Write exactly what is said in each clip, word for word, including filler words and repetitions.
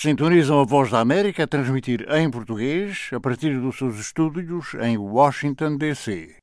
Sintonizam a Voz da América a transmitir em português a partir dos seus estúdios em Washington, D C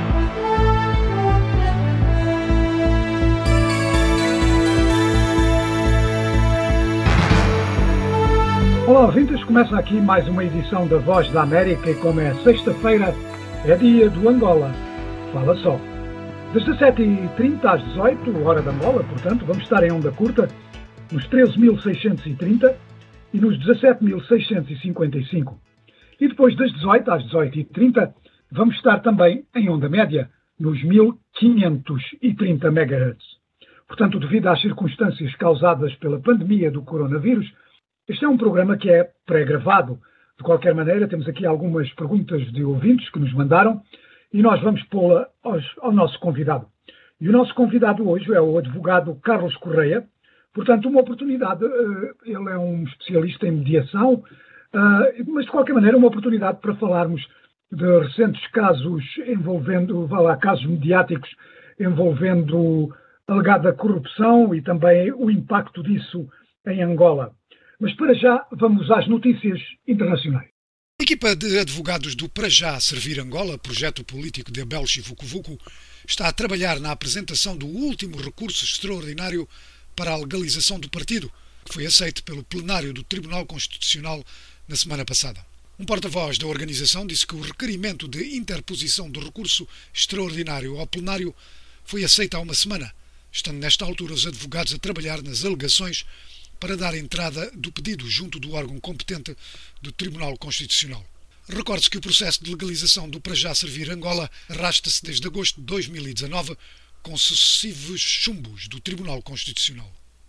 Olá, ouvintes, começa aqui mais uma edição da Voz da América e como é sexta-feira, é dia do Angola. Fala só. Das dezassete e trinta às dezoito, hora de Angola, portanto, vamos estar em onda curta, nos treze mil seiscentos e trinta e nos dezassete mil seiscentos e cinquenta e cinco. E depois das dezoito às dezoito e trinta, vamos estar também em onda média, nos mil quinhentos e trinta megahertz. Portanto, devido às circunstâncias causadas pela pandemia do coronavírus, este é um programa que é pré-gravado. De qualquer maneira, temos aqui algumas perguntas de ouvintes que nos mandaram e nós vamos pô-la aos, ao nosso convidado. E o nosso convidado hoje é o advogado Carlos Correia. Portanto, uma oportunidade, ele é um especialista em mediação, mas de qualquer maneira uma oportunidade para falarmos de recentes casos envolvendo, vá lá, casos mediáticos envolvendo alegada corrupção e também o impacto disso em Angola. Mas para já vamos às notícias internacionais. A equipa de advogados do Para Já Servir Angola, projeto político de Abel Chivucovuco, está a trabalhar na apresentação do último recurso extraordinário para a legalização do partido, que foi aceito pelo plenário do Tribunal Constitucional na semana passada. Um porta-voz da organização disse que o requerimento de interposição do recurso extraordinário ao plenário foi aceito há uma semana, estando nesta altura os advogados a trabalhar nas alegações para dar entrada do pedido junto do órgão competente do Tribunal Constitucional. Recorde-se que o processo de legalização do Para Já Servir Angola arrasta-se desde agosto de dois mil e dezanove, com sucessivos chumbos do Tribunal Constitucional.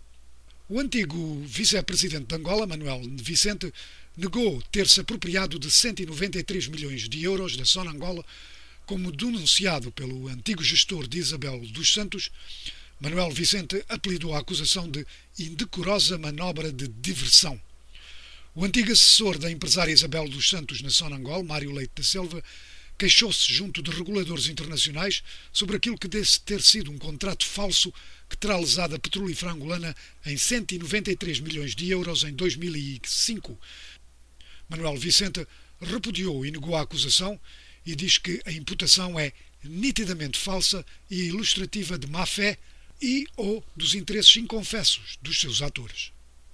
O antigo vice-presidente de Angola, Manuel Vicente, negou ter-se apropriado de cento e noventa e três milhões de euros da Sonangol, como denunciado pelo antigo gestor de Isabel dos Santos. Manuel Vicente apelidou a acusação de indecorosa manobra de diversão. O antigo assessor da empresária Isabel dos Santos na Sonangol, Mário Leite da Silva, queixou-se junto de reguladores internacionais sobre aquilo que disse ter sido um contrato falso que terá lesado a petrolífera angolana em cento e noventa e três milhões de euros em dois mil e cinco. Manuel Vicente repudiou e negou a acusação e diz que a imputação é nitidamente falsa e ilustrativa de má-fé e ou dos interesses inconfessos dos seus atores.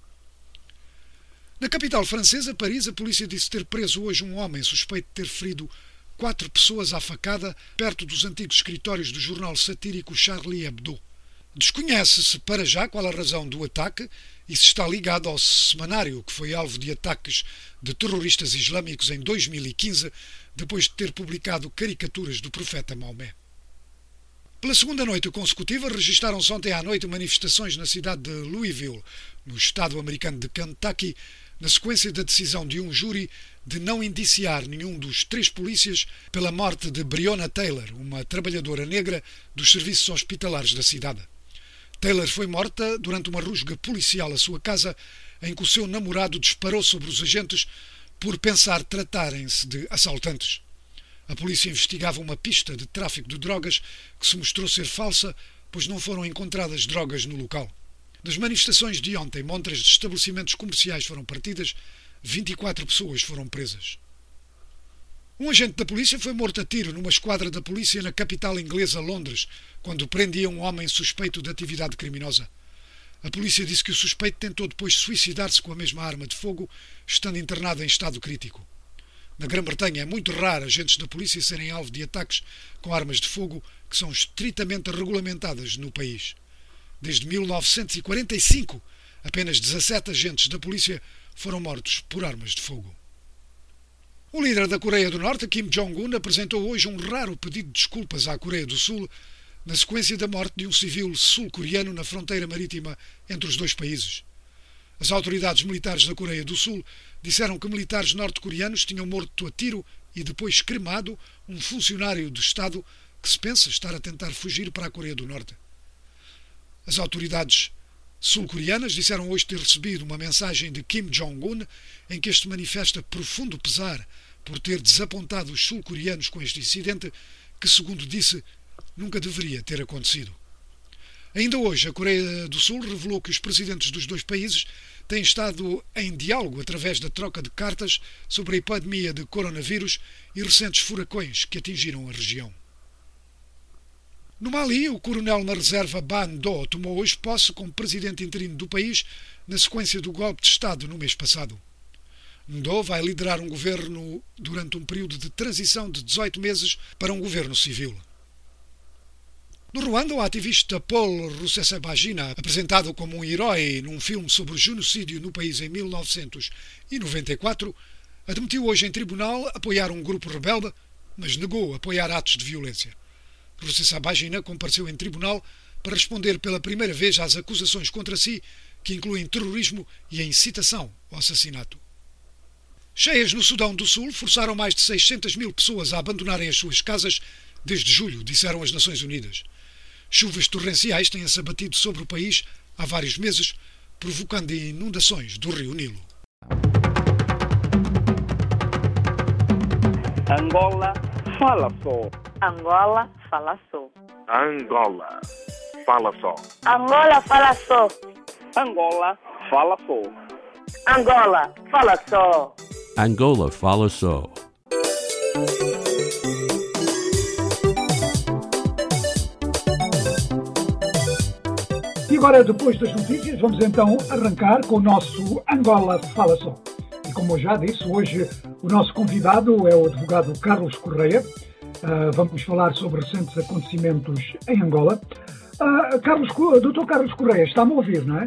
Na capital francesa, Paris, a polícia disse ter preso hoje um homem suspeito de ter ferido quatro pessoas à facada perto dos antigos escritórios do jornal satírico Charlie Hebdo. Desconhece-se para já qual a razão do ataque e se está ligado ao semanário que foi alvo de ataques de terroristas islâmicos em dois mil e quinze, depois de ter publicado caricaturas do profeta Maomé. Pela segunda noite consecutiva, registaram-se ontem à noite manifestações na cidade de Louisville, no estado americano de Kentucky, na sequência da decisão de um júri de não indiciar nenhum dos três polícias pela morte de Breonna Taylor, uma trabalhadora negra dos serviços hospitalares da cidade. Taylor foi morta durante uma rusga policial à sua casa, em que o seu namorado disparou sobre os agentes por pensar tratarem-se de assaltantes. A polícia investigava uma pista de tráfico de drogas que se mostrou ser falsa, pois não foram encontradas drogas no local. Das manifestações de ontem, montas de estabelecimentos comerciais foram partidas, vinte e quatro pessoas foram presas. Um agente da polícia foi morto a tiro numa esquadra da polícia na capital inglesa, Londres, quando prendia um homem suspeito de atividade criminosa. A polícia disse que o suspeito tentou depois suicidar-se com a mesma arma de fogo, estando internado em estado crítico. Na Grã-Bretanha é muito raro agentes da polícia serem alvo de ataques com armas de fogo que são estritamente regulamentadas no país. Desde mil novecentos e quarenta e cinco, apenas dezassete agentes da polícia foram mortos por armas de fogo. O líder da Coreia do Norte, Kim Jong-un, apresentou hoje um raro pedido de desculpas à Coreia do Sul na sequência da morte de um civil sul-coreano na fronteira marítima entre os dois países. As autoridades militares da Coreia do Sul disseram que militares norte-coreanos tinham morto a tiro e depois cremado um funcionário do Estado que se pensa estar a tentar fugir para a Coreia do Norte. As autoridades sul-coreanas disseram hoje ter recebido uma mensagem de Kim Jong-un em que este manifesta profundo pesar por ter desapontado os sul-coreanos com este incidente que, segundo disse, nunca deveria ter acontecido. Ainda hoje, a Coreia do Sul revelou que os presidentes dos dois países têm estado em diálogo através da troca de cartas sobre a epidemia de coronavírus e recentes furacões que atingiram a região. No Mali, o coronel na reserva Ban Do tomou hoje posse como presidente interino do país na sequência do golpe de Estado no mês passado. Ndo vai liderar um governo durante um período de transição de dezoito meses para um governo civil. No Ruanda, o ativista Paul Rusesabagina, apresentado como um herói num filme sobre o genocídio no país em mil novecentos e noventa e quatro, admitiu hoje em tribunal apoiar um grupo rebelde, mas negou apoiar atos de violência. Rusesabagina compareceu em tribunal para responder pela primeira vez às acusações contra si, que incluem terrorismo e a incitação ao assassinato. Cheias no Sudão do Sul forçaram mais de seiscentas mil pessoas a abandonarem as suas casas desde julho, disseram as Nações Unidas. Chuvas torrenciais têm-se abatido sobre o país há vários meses, provocando inundações do rio Nilo. Angola fala só. Angola fala só. Angola fala só. Angola fala só. Angola fala só. Angola fala só. Angola fala só. E agora, depois das notícias, vamos então arrancar com o nosso Angola Fala Só. E como eu já disse, hoje o nosso convidado é o advogado Carlos Correia. Uh, vamos falar sobre recentes acontecimentos em Angola. Uh, Carlos, doutor Carlos Correia, está-me a ouvir, não é?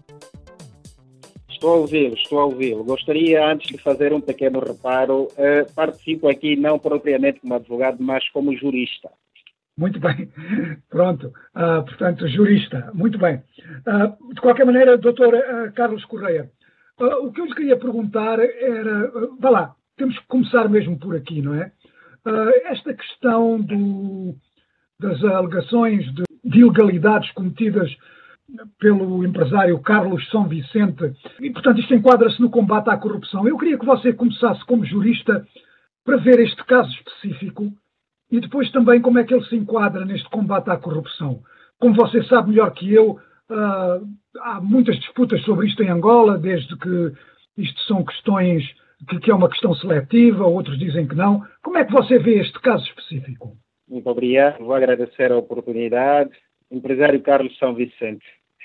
Estou a ouvi-lo, estou a ouvi-lo. Gostaria, antes de fazer um pequeno reparo, uh, participo aqui não propriamente como advogado, mas como jurista. Muito bem, pronto, uh, portanto, jurista, muito bem. Uh, de qualquer maneira, doutor uh, Carlos Correia, uh, o que eu lhe queria perguntar era, uh, vá lá, temos que começar mesmo por aqui, não é? Uh, esta questão do, das alegações de, de ilegalidades cometidas pelo empresário Carlos São Vicente, e portanto isto enquadra-se no combate à corrupção. Eu queria que você começasse como jurista para ver este caso específico e depois também como é que ele se enquadra neste combate à corrupção. Como você sabe melhor que eu, uh, há muitas disputas sobre isto em Angola, desde que isto são questões, que, que é uma questão seletiva, outros dizem que não. Como é que você vê este caso específico? Muito obrigado, vou agradecer a oportunidade. Empresário Carlos São Vicente.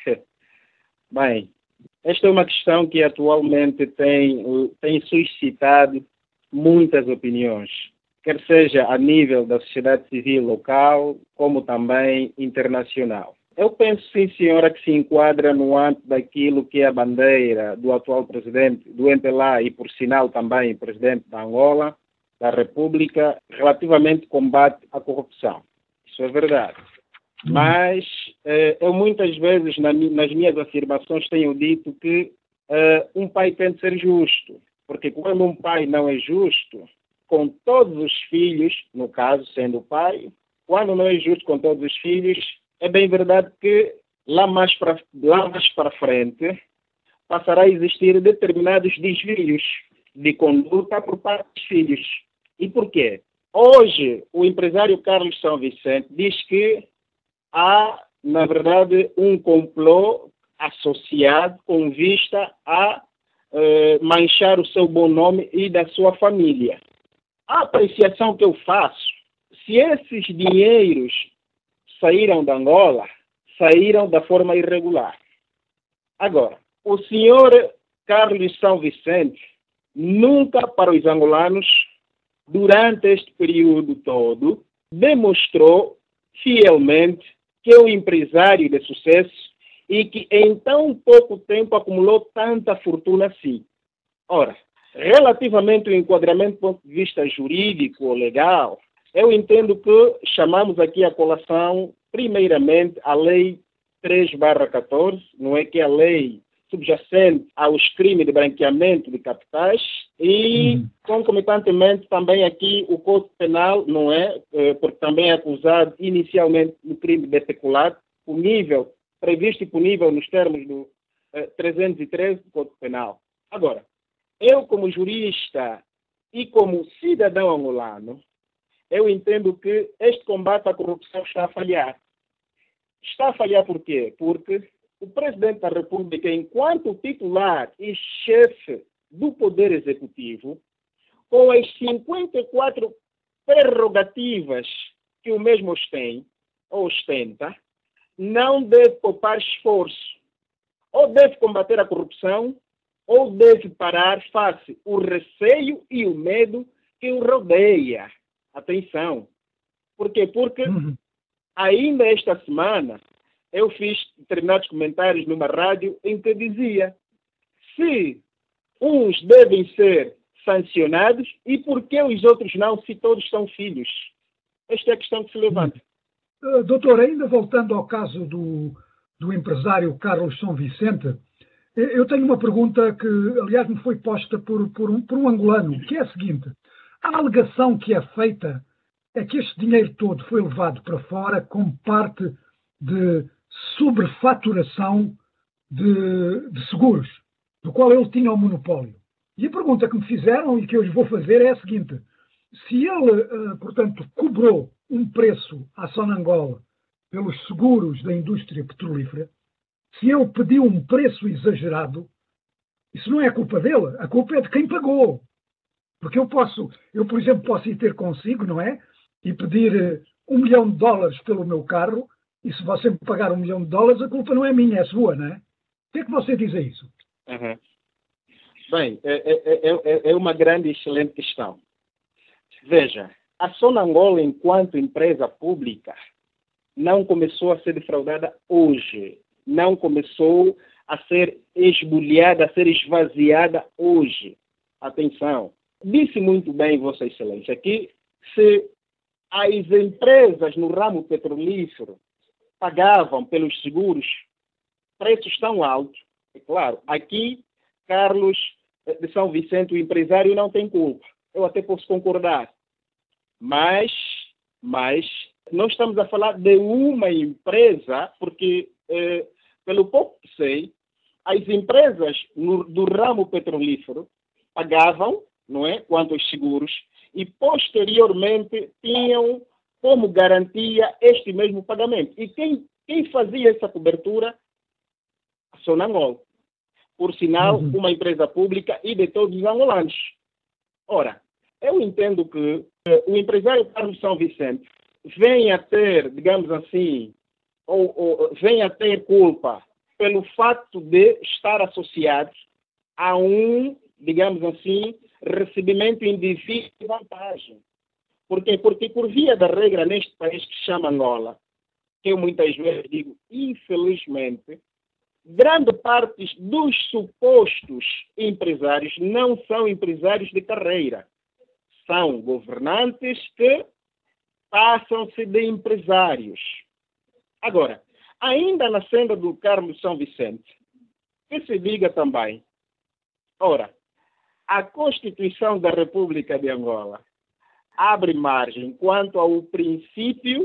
Bem, esta é uma questão que atualmente tem, tem suscitado muitas opiniões, quer seja a nível da sociedade civil local, como também internacional. Eu penso, sim, senhora, que se enquadra no âmbito daquilo que é a bandeira do atual presidente do M P L A e, por sinal, também presidente da Angola, da República, relativamente ao combate à corrupção. Isso é verdade. Mas eh, eu muitas vezes, na, nas minhas afirmações, tenho dito que eh, um pai tem de ser justo, porque quando um pai não é justo com todos os filhos, no caso sendo o pai, quando não é justo com todos os filhos, é bem verdade que lá mais para lá mais para frente passará a existir determinados desvios de conduta por parte dos filhos. E por quê? Hoje, o empresário Carlos São Vicente diz que há, na verdade, um complô associado com vista a eh, manchar o seu bom nome e da sua família. A apreciação que eu faço, se esses dinheiros saíram da Angola, saíram da forma irregular. Agora, o senhor Carlos São Vicente nunca para os angolanos, durante este período todo, demonstrou fielmente que é um empresário de sucesso e que em tão pouco tempo acumulou tanta fortuna assim. Ora, relativamente ao enquadramento do ponto de vista jurídico ou legal, eu entendo que chamamos aqui a colação, primeiramente, a Lei três barra catorze, não é que é a lei subjacente aos crimes de branqueamento de capitais e, uhum. concomitantemente, também aqui o Código Penal, não é? Porque também é acusado inicialmente no crime de peculato, punível, previsto e punível nos termos do eh, trezentos e treze do Código Penal. Agora, eu como jurista e como cidadão angolano, eu entendo que este combate à corrupção está a falhar. está a falhar por quê? Porque o Presidente da República, enquanto titular e chefe do Poder Executivo, com as cinquenta e quatro prerrogativas que o mesmo tem, ou ostenta, não deve poupar esforço. Ou deve combater a corrupção, ou deve parar face o receio e o medo que o rodeia. Atenção. Por quê? Porque Uhum. ainda esta semana eu fiz determinados comentários numa rádio em que dizia se uns devem ser sancionados e por que os outros não, se todos são filhos. Esta é a questão que se levanta. Uh, doutor, ainda voltando ao caso do, do empresário Carlos São Vicente, eu tenho uma pergunta que, aliás, me foi posta por, por, um, por um angolano, que é a seguinte. A alegação que é feita é que este dinheiro todo foi levado para fora como parte de sobrefaturação de, de seguros, do qual ele tinha o monopólio. E a pergunta que me fizeram e que eu lhes vou fazer é a seguinte. Se ele, uh, portanto, cobrou um preço à Sonangol pelos seguros da indústria petrolífera, se ele pediu um preço exagerado, isso não é culpa dele, a culpa é de quem pagou. Porque eu posso, eu por exemplo, posso ir ter consigo, não é? E pedir uh, um milhão de dólares pelo meu carro, e se você me pagar um milhão de dólares, a culpa não é minha, é sua, não é? O que é que você diz a isso? Uhum. Bem, é, é, é, é uma grande e excelente questão. Veja, a Sonangol, enquanto empresa pública, não começou a ser defraudada hoje. Não começou a ser esbulhada, a ser esvaziada hoje. Atenção. Disse muito bem, Vossa Excelência, que se as empresas no ramo petrolífero pagavam pelos seguros preços tão altos, é claro, aqui, Carlos de São Vicente, o empresário, não tem culpa. Eu até posso concordar. Mas, mas nós estamos a falar de uma empresa, porque, eh, pelo pouco que sei, as empresas no, do ramo petrolífero pagavam, não é, quanto aos seguros, e posteriormente tinham como garantia este mesmo pagamento. E quem, quem fazia essa cobertura? A Sonangol. Por sinal, uhum. uma empresa pública e de todos os angolanos. Ora, eu entendo que eh, o empresário Carlos São Vicente venha a ter, digamos assim, ou, ou venha a ter culpa pelo fato de estar associado a um, digamos assim, recebimento indevido de vantagem. Por quê? Porque por via da regra neste país que se chama Angola, que eu muitas vezes digo, infelizmente, grande parte dos supostos empresários não são empresários de carreira. São governantes que passam-se de empresários. Agora, ainda na senda do Carlos São Vicente, que se diga também, ora, a Constituição da República de Angola abre margem quanto ao princípio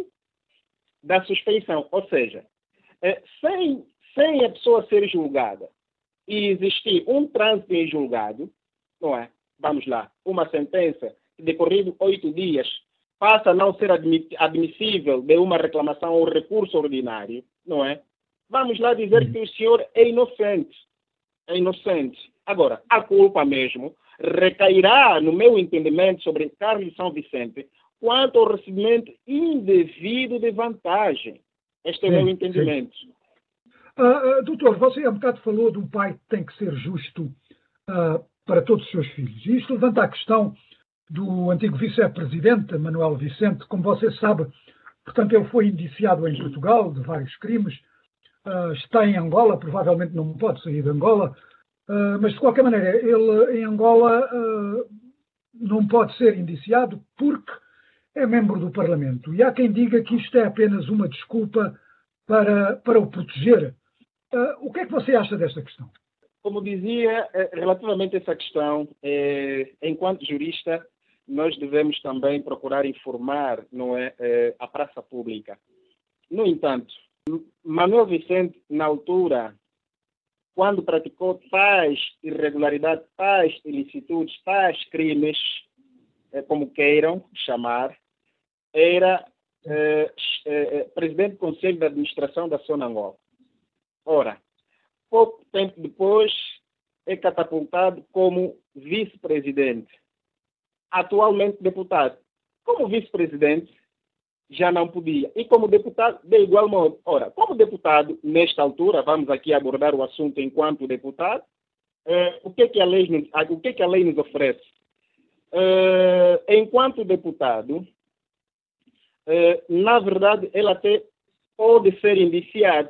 da suspeição, ou seja, é, sem, sem a pessoa ser julgada e existir um trânsito em julgado, não é? Vamos lá, uma sentença que decorrido oito dias passa a não ser admissível de uma reclamação ou recurso ordinário, não é? Vamos lá dizer que o senhor é inocente. É inocente. Agora, a culpa mesmo recairá, no meu entendimento, sobre Carlos São Vicente quanto ao recebimento indevido de vantagem. Este é o meu entendimento. Uh, uh, doutor, você há um bocado falou de um pai que tem que ser justo uh, para todos os seus filhos. E isto levanta a questão do antigo vice-presidente, Manuel Vicente. Como você sabe, portanto, ele foi indiciado em Portugal de vários crimes. Uh, está em Angola, provavelmente não pode sair de Angola. Uh, mas, de qualquer maneira, ele em Angola uh, não pode ser indiciado porque é membro do Parlamento. E há quem diga que isto é apenas uma desculpa para, para o proteger. Uh, o que é que você acha desta questão? Como dizia, relativamente a essa questão, eh, enquanto jurista, nós devemos também procurar informar, não é, eh, a praça pública. No entanto, Manuel Vicente, na altura, quando praticou tais irregularidades, tais ilicitudes, tais crimes, eh, como queiram chamar, era eh, eh, presidente do Conselho de Administração da Sonangol. Ora, pouco tempo depois é catapultado como vice-presidente, atualmente deputado. Como vice-presidente, já não podia. E como deputado, de igual modo. Ora, como deputado, nesta altura, vamos aqui abordar o assunto enquanto deputado, eh, o, que é que a lei nos, o que é que a lei nos oferece? Eh, enquanto deputado, eh, na verdade, ele até pode ser indiciado,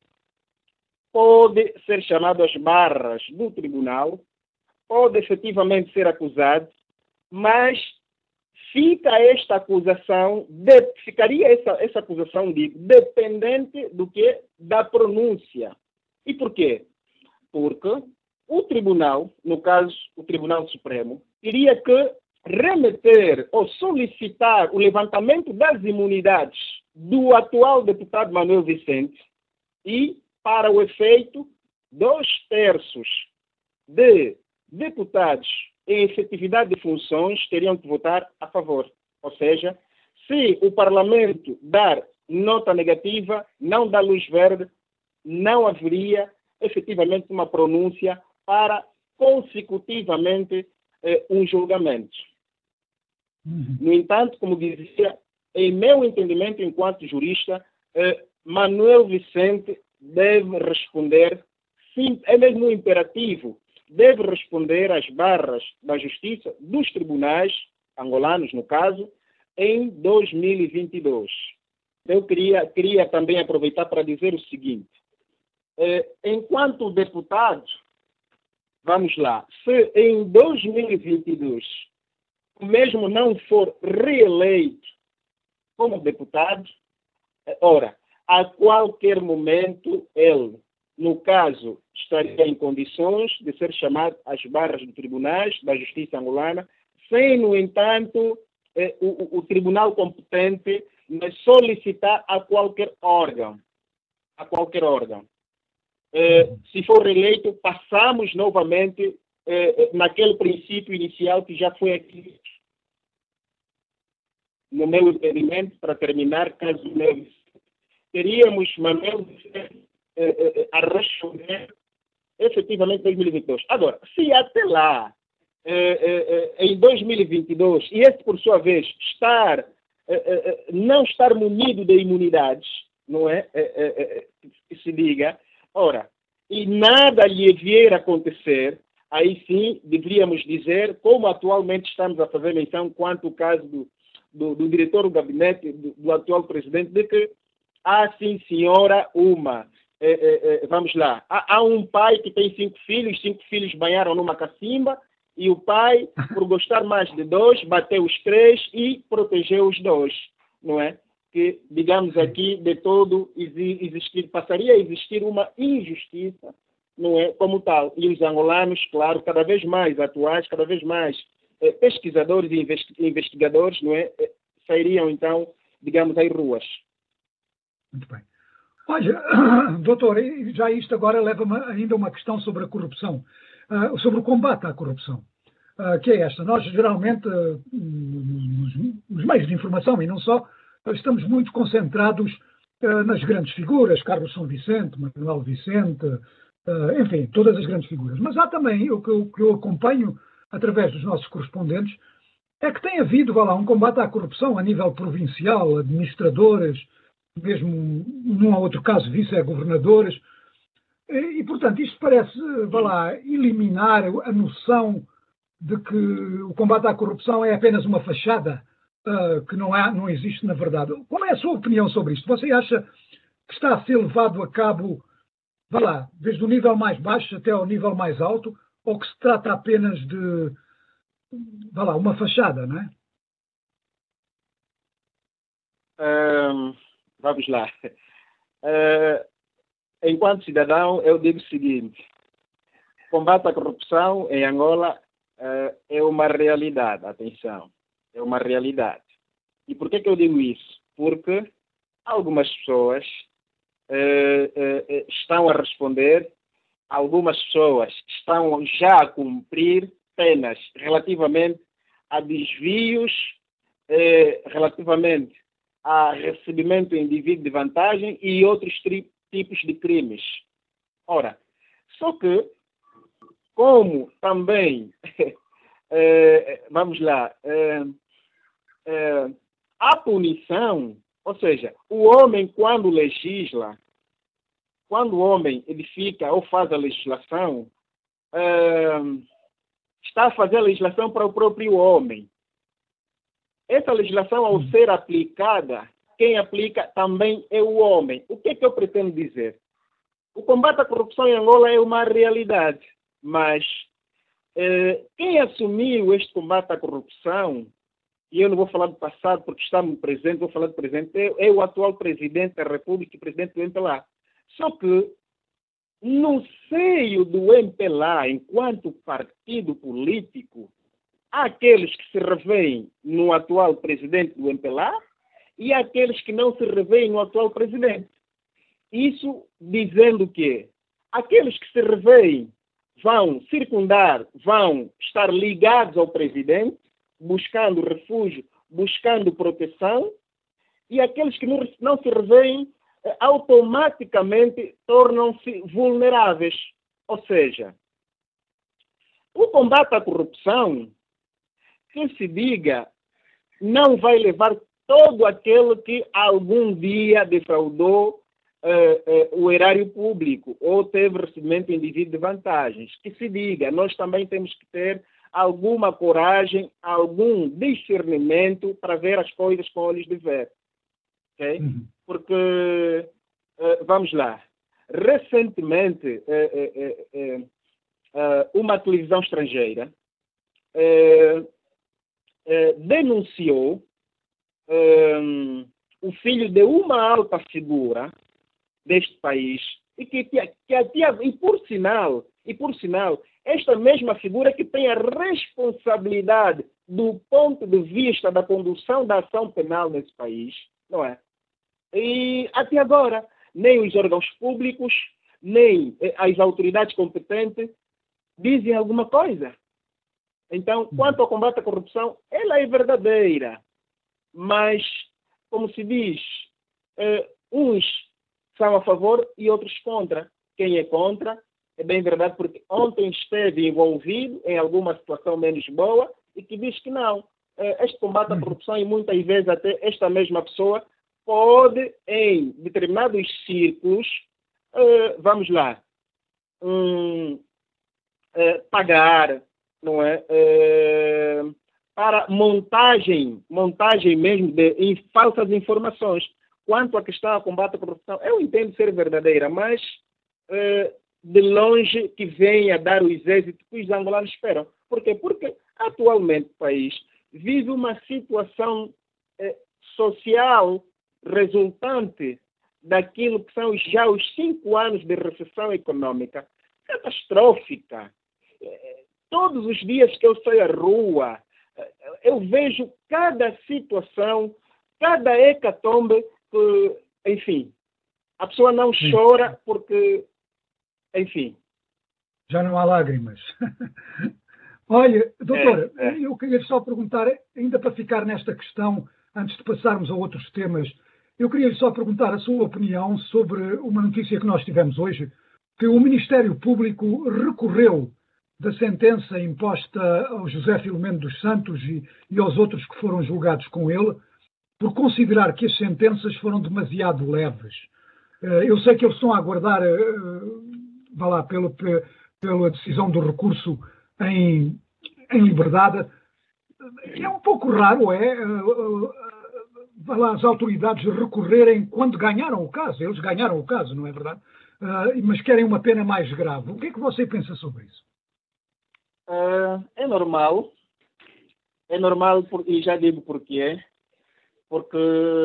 pode ser chamado às barras do tribunal, pode efetivamente ser acusado, mas fica esta acusação, de, ficaria essa, essa acusação de, dependente do que? Da pronúncia. E por quê? Porque o tribunal, no caso o Tribunal Supremo, teria que remeter ou solicitar o levantamento das imunidades do atual deputado Manuel Vicente e, para o efeito, dois terços de deputados em efetividade de funções teriam que votar a favor. Ou seja, se o Parlamento dar nota negativa, não dá luz verde, não haveria efetivamente uma pronúncia para consecutivamente eh, um julgamento. Uhum. No entanto, como dizia, em meu entendimento enquanto jurista, eh, Manuel Vicente deve responder, sim, é mesmo um imperativo, deve responder às barras da justiça dos tribunais angolanos, no caso, em dois mil e vinte e dois. Eu queria, queria também aproveitar para dizer o seguinte. Eh, enquanto deputado, vamos lá, se em dois mil e vinte e dois o mesmo não for reeleito como deputado, ora, a qualquer momento ele, no caso, estaria em condições de ser chamado às barras dos tribunais da justiça angolana, sem, no entanto, eh, o, o tribunal competente solicitar a qualquer órgão, a qualquer órgão. Eh, se for reeleito, passamos novamente eh, naquele princípio inicial que já foi aqui, no meu entendimento, para terminar, caso meu, teríamos Manuel a responder efetivamente em dois mil e vinte e dois. Agora, se até lá, em dois mil e vinte e dois, e esse, por sua vez, estar, não estar munido de imunidades, não é? Que se diga, ora, e nada lhe vier a acontecer, aí sim deveríamos dizer, como atualmente estamos a fazer menção quanto ao caso do, do, do diretor do gabinete do, do atual presidente, de que há sim, senhora, uma. É, é, é, vamos lá. Há, há um pai que tem cinco filhos, cinco filhos banharam numa cacimba, e o pai, por gostar mais de dois, bateu os três e protegeu os dois, não é? Que, digamos aqui, de todo existir, passaria a existir uma injustiça, não é? Como tal. E os angolanos, claro, cada vez mais atuais, cada vez mais eh, pesquisadores e investi investigadores, não é? Eh, sairiam, então, digamos, às ruas. Muito bem. Olha, doutor, já isto agora leva-me ainda a uma questão sobre a corrupção, uh, sobre o combate à corrupção, uh, que é esta. Nós, geralmente, uh, nos, nos meios de informação e não só, estamos muito concentrados uh, nas grandes figuras, Carlos São Vicente, Manuel Vicente, uh, enfim, todas as grandes figuras. Mas há também, o que eu, que eu acompanho através dos nossos correspondentes, é que tem havido, vá lá, um combate à corrupção a nível provincial, administradores, mesmo num ou outro caso vice-governadores, e, e portanto isto parece, vá lá, eliminar a noção de que o combate à corrupção é apenas uma fachada, uh, que não, há, não existe na verdade. Qual é a sua opinião sobre isto? Você acha que está a ser levado a cabo, vá lá, desde o nível mais baixo até ao nível mais alto, ou que se trata apenas de, vá lá, uma fachada, não é? Um... Vamos lá. Uh, enquanto cidadão, eu digo o seguinte: combate à corrupção em Angola uh, é uma realidade, atenção, é uma realidade. E por que que eu digo isso? Porque algumas pessoas uh, uh, estão a responder, algumas pessoas estão já a cumprir penas relativamente a desvios, uh, relativamente a recebimento indevido de vantagem e outros tri- tipos de crimes. Ora, só que, como também, eh, vamos lá, eh, eh, a punição, ou seja, o homem quando legisla, quando o homem edifica ou faz a legislação, eh, está a fazer a legislação para o próprio homem. Essa legislação, ao ser aplicada, quem aplica também é o homem. O que é que eu pretendo dizer? O combate à corrupção em Angola é uma realidade, mas eh, quem assumiu este combate à corrupção, e eu não vou falar do passado porque está no presente, vou falar do presente, é, é o atual presidente da República e presidente do M P L A. Só que, no seio do M P L A, enquanto partido político, há aqueles que se revêem no atual presidente do M P L A e há aqueles que não se revêem no atual presidente. Isso dizendo que aqueles que se revêem vão circundar, vão estar ligados ao presidente, buscando refúgio, buscando proteção, e aqueles que não, não se revêem automaticamente tornam-se vulneráveis. Ou seja, o combate à corrupção, que se diga, não vai levar todo aquele que algum dia defraudou uh, uh, o erário público ou teve recebimento indevido de vantagens. Que se diga, nós também temos que ter alguma coragem, algum discernimento para ver as coisas com olhos de ver. Okay? Uhum. Porque, uh, vamos lá, recentemente, uh, uh, uh, uh, uma televisão estrangeira uh, uh, denunciou um, o filho de uma alta figura deste país e que, que, que e por sinal, e por sinal, esta mesma figura que tem a responsabilidade do ponto de vista da condução da ação penal nesse país, não é? E até agora, nem os órgãos públicos, nem as autoridades competentes dizem alguma coisa. Então, quanto ao combate à corrupção, ela é verdadeira. Mas, como se diz, eh, uns são a favor e outros contra. Quem é contra, é bem verdade, porque ontem esteve envolvido em alguma situação menos boa e que diz que não. Eh, este combate à corrupção, e muitas vezes até esta mesma pessoa, pode, em determinados círculos, uh, vamos lá, um, uh, pagar, não é, uh, para montagem, montagem mesmo de em falsas informações. Quanto à questão do combate à corrupção, eu entendo ser verdadeira, mas uh, de longe que venha dar os êxitos que os angolanos esperam. Por quê? Porque atualmente o país vive uma situação uh, social resultante daquilo que são já os cinco anos de recessão econômica catastrófica. Todos os dias que eu saio à rua, eu vejo cada situação, cada hecatombe, que, enfim, a pessoa não Sim. chora porque, enfim. Já não há lágrimas. Olha, doutora, é, é. eu queria só perguntar, ainda para ficar nesta questão, antes de passarmos a outros temas, eu queria só perguntar a sua opinião sobre uma notícia que nós tivemos hoje, que o Ministério Público recorreu da sentença imposta ao José Filomeno dos Santos e, e aos outros que foram julgados com ele, por considerar que as sentenças foram demasiado leves. Eu sei que eles estão a aguardar, vá lá, pela, pela decisão do recurso em, em liberdade. É um pouco raro, é, vá lá, as autoridades recorrerem quando ganharam o caso. Eles ganharam o caso, não é verdade? Uh, mas querem uma pena mais grave. O que é que você pensa sobre isso? Uh, é normal. É normal, por, e já digo porquê. Porque,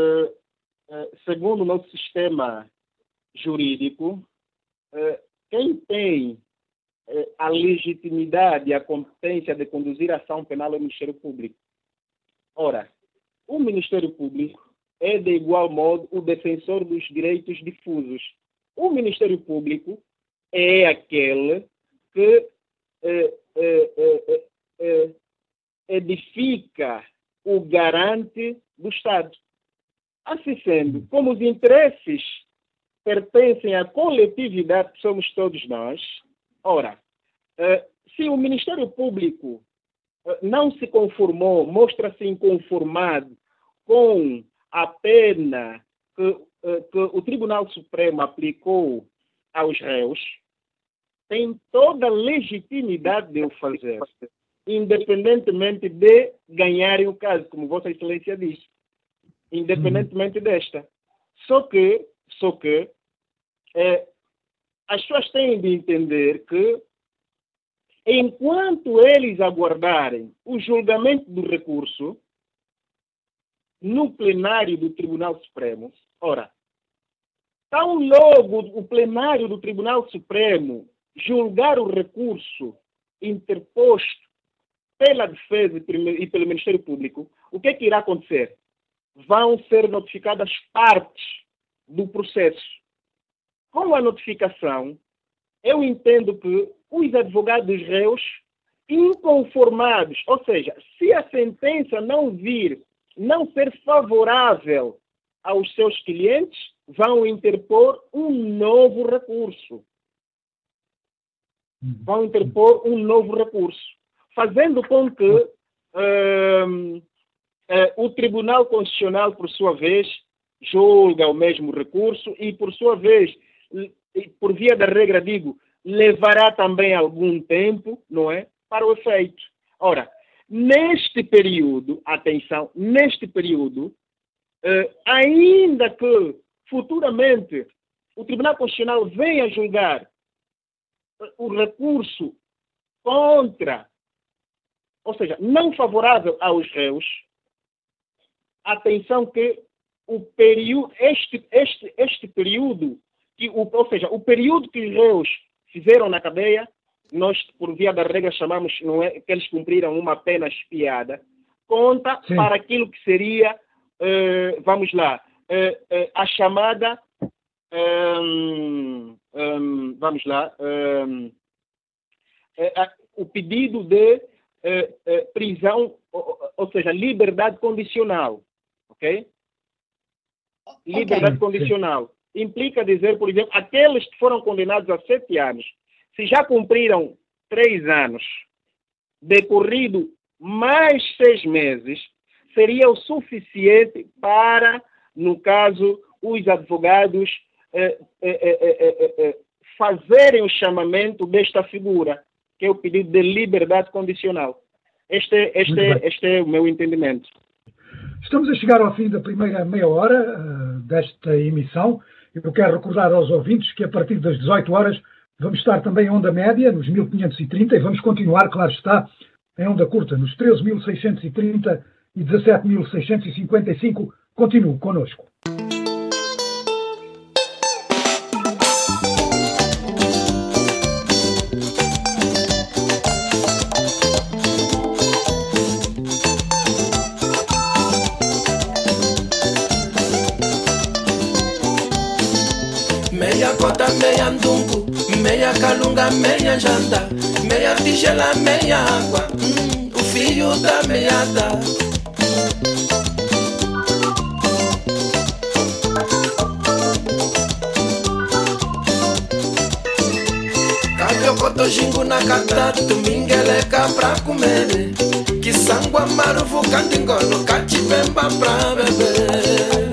uh, segundo o nosso sistema jurídico, uh, quem tem uh, a legitimidade e a competência de conduzir a ação penal é o Ministério Público. Ora, o Ministério Público é, de igual modo, o defensor dos direitos difusos. O Ministério Público é aquele que eh, eh, eh, eh, edifica o garante do Estado. Assim sendo, como os interesses pertencem à coletividade que somos todos nós, ora, uh, se o Ministério Público uh, não se conformou, mostra-se inconformado com a pena que, uh, que o Tribunal Supremo aplicou aos réus, tem toda a legitimidade de o fazer, independentemente de ganharem o caso, como Vossa Excelência diz, independentemente desta. Só que, só que é, as pessoas têm de entender que, enquanto eles aguardarem o julgamento do recurso no plenário do Tribunal Supremo, ora, tão logo o plenário do Tribunal Supremo julgar o recurso interposto pela defesa e pelo Ministério Público, o que é que irá acontecer? Vão ser notificadas partes do processo. Com a notificação, eu entendo que os advogados réus inconformados, ou seja, se a sentença não vir, não ser favorável aos seus clientes, vão interpor um novo recurso. Vão interpor um novo recurso, fazendo com que uh, uh, o Tribunal Constitucional, por sua vez, julga o mesmo recurso e, por sua vez, por via da regra, digo, levará também algum tempo, não é, para o efeito. Ora, neste período, atenção, neste período, uh, ainda que futuramente o Tribunal Constitucional venha julgar o recurso contra, ou seja, não favorável aos réus, atenção que o período, este, este, este período, que o, ou seja, o período que os réus fizeram na cadeia, nós, por via da regra, chamamos, não é, que eles cumpriram uma pena expiada, conta Sim. para aquilo que seria, uh, vamos lá, uh, uh, a chamada Um, um, vamos lá, um, é, é, o pedido de é, é, prisão, ou, ou seja, liberdade condicional, ok? Liberdade okay. condicional. Implica dizer, por exemplo, aqueles que foram condenados a sete anos, se já cumpriram três anos, decorrido mais seis meses, seria o suficiente para, no caso, os advogados É, é, é, é, é, fazerem o chamamento desta figura, que é o pedido de liberdade condicional. Este, este, este é o meu entendimento. Estamos a chegar ao fim da primeira meia hora uh, desta emissão. Eu quero recordar aos ouvintes que a partir das dezoito horas vamos estar também em onda média, nos mil quinhentos e trinta, e vamos continuar, claro está, em onda curta, nos treze mil seiscentos e trinta e dezassete mil seiscentos e cinquenta e cinco. Continue connosco. Meia cota, meia ndungu, meia calunga, meia janda, meia tigela, meia água, hum, o filho da meiada. Cabiocoto, jingo na cata, domingueleca pra comer, que sangua, maruvo, candingolo, catibemba pra beber.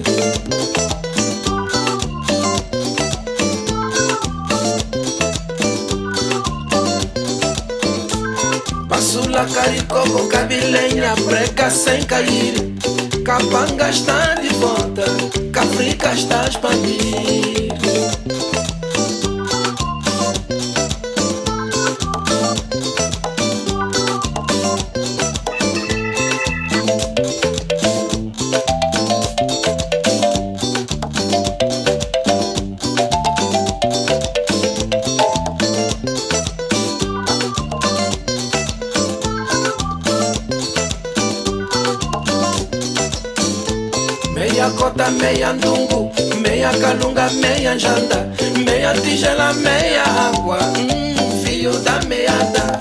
Passula, caricoco, cabilenha, breca sem cair. Capanga está de volta, Cafrica está a expandir. Meia ndungu, meia calunga, meia janda, meia tigela, meia água, hum, filho da meada.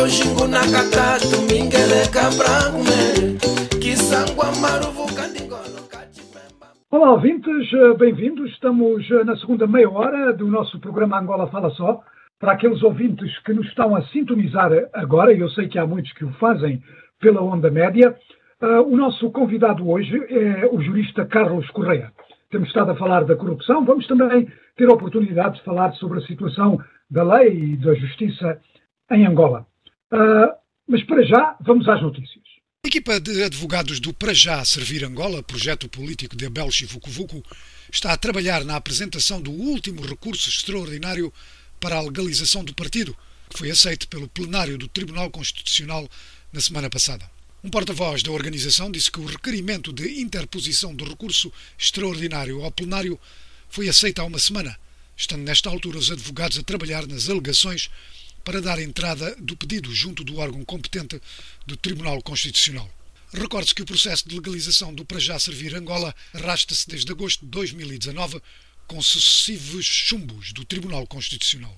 Tojingo na cacatu, minguele cabrango, que sangua maruvo candigono, catipemba. Olá, ouvintes, bem-vindos. Estamos na segunda meia hora do nosso programa Angola Fala Só. Para aqueles ouvintes que nos estão a sintonizar agora, e eu sei que há muitos que o fazem pela onda média, uh, o nosso convidado hoje é o jurista Carlos Correia. Temos estado a falar da corrupção, vamos também ter a oportunidade de falar sobre a situação da lei e da justiça em Angola. Uh, mas para já, vamos às notícias. A equipa de advogados do Para Já Servir Angola, projeto político de Abel Chivucovuco, está a trabalhar na apresentação do último recurso extraordinário para a legalização do partido, que foi aceito pelo plenário do Tribunal Constitucional na semana passada. Um porta-voz da organização disse que o requerimento de interposição do recurso extraordinário ao plenário foi aceito há uma semana, estando nesta altura os advogados a trabalhar nas alegações para dar entrada do pedido junto do órgão competente do Tribunal Constitucional. Recorde-se que o processo de legalização do Para Já Servir Angola arrasta-se desde agosto de dois mil e dezanove, com sucessivos chumbos do Tribunal Constitucional.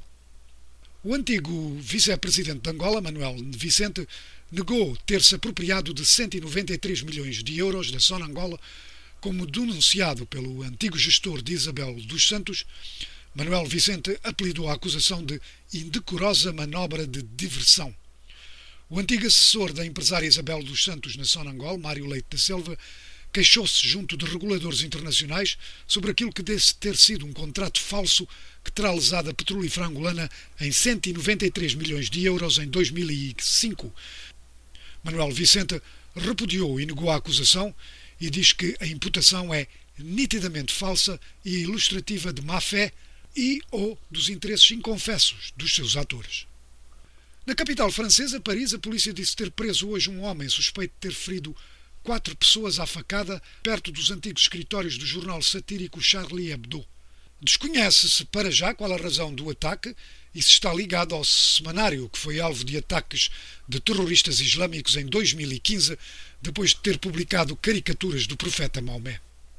O antigo vice-presidente de Angola, Manuel Vicente, negou ter-se apropriado de cento e noventa e três milhões de euros da Sonangol, como denunciado pelo antigo gestor de Isabel dos Santos. Manuel Vicente apelidou a acusação de indecorosa manobra de diversão. O antigo assessor da empresária Isabel dos Santos na Sonangol, Mário Leite da Silva, queixou-se junto de reguladores internacionais sobre aquilo que disse ter sido um contrato falso que terá lesado a petrolífera angolana em cento e noventa e três milhões de euros em dois mil e cinco. Manuel Vicente repudiou e negou a acusação e diz que a imputação é nitidamente falsa e ilustrativa de má-fé e ou dos interesses inconfessos dos seus atores. Na capital francesa, Paris, a polícia disse ter preso hoje um homem suspeito de ter ferido quatro pessoas à facada perto dos antigos escritórios do jornal satírico Charlie Hebdo. Desconhece-se para já qual a razão do ataque e se está ligado ao semanário que foi alvo de ataques de terroristas islâmicos em dois mil e quinze, depois de ter publicado caricaturas do profeta Maomé.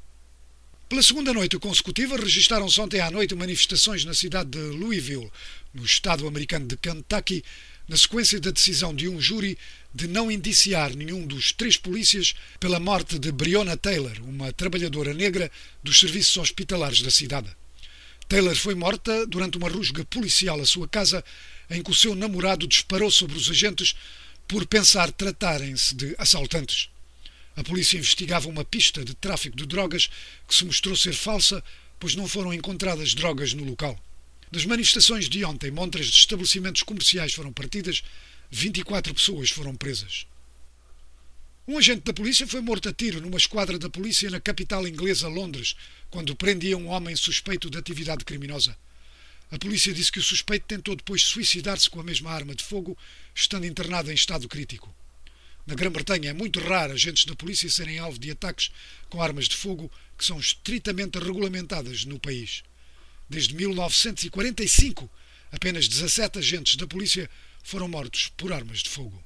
Pela segunda noite consecutiva, registaram-se ontem à noite manifestações na cidade de Louisville, no estado americano de Kentucky, na sequência da decisão de um júri de não indiciar nenhum dos três polícias pela morte de Breonna Taylor, uma trabalhadora negra dos serviços hospitalares da cidade. Taylor foi morta durante uma rusga policial à sua casa, em que o seu namorado disparou sobre os agentes por pensar tratarem-se de assaltantes. A polícia investigava uma pista de tráfico de drogas que se mostrou ser falsa, pois não foram encontradas drogas no local. Das manifestações de ontem, montras de estabelecimentos comerciais foram partidas, vinte e quatro pessoas foram presas. Um agente da polícia foi morto a tiro numa esquadra da polícia na capital inglesa, Londres, quando prendia um homem suspeito de atividade criminosa. A polícia disse que o suspeito tentou depois suicidar-se com a mesma arma de fogo, estando internado em estado crítico. Na Grã-Bretanha é muito raro agentes da polícia serem alvo de ataques com armas de fogo que são estritamente regulamentadas no país. Desde mil novecentos e quarenta e cinco, apenas dezassete agentes da polícia foram mortos por armas de fogo.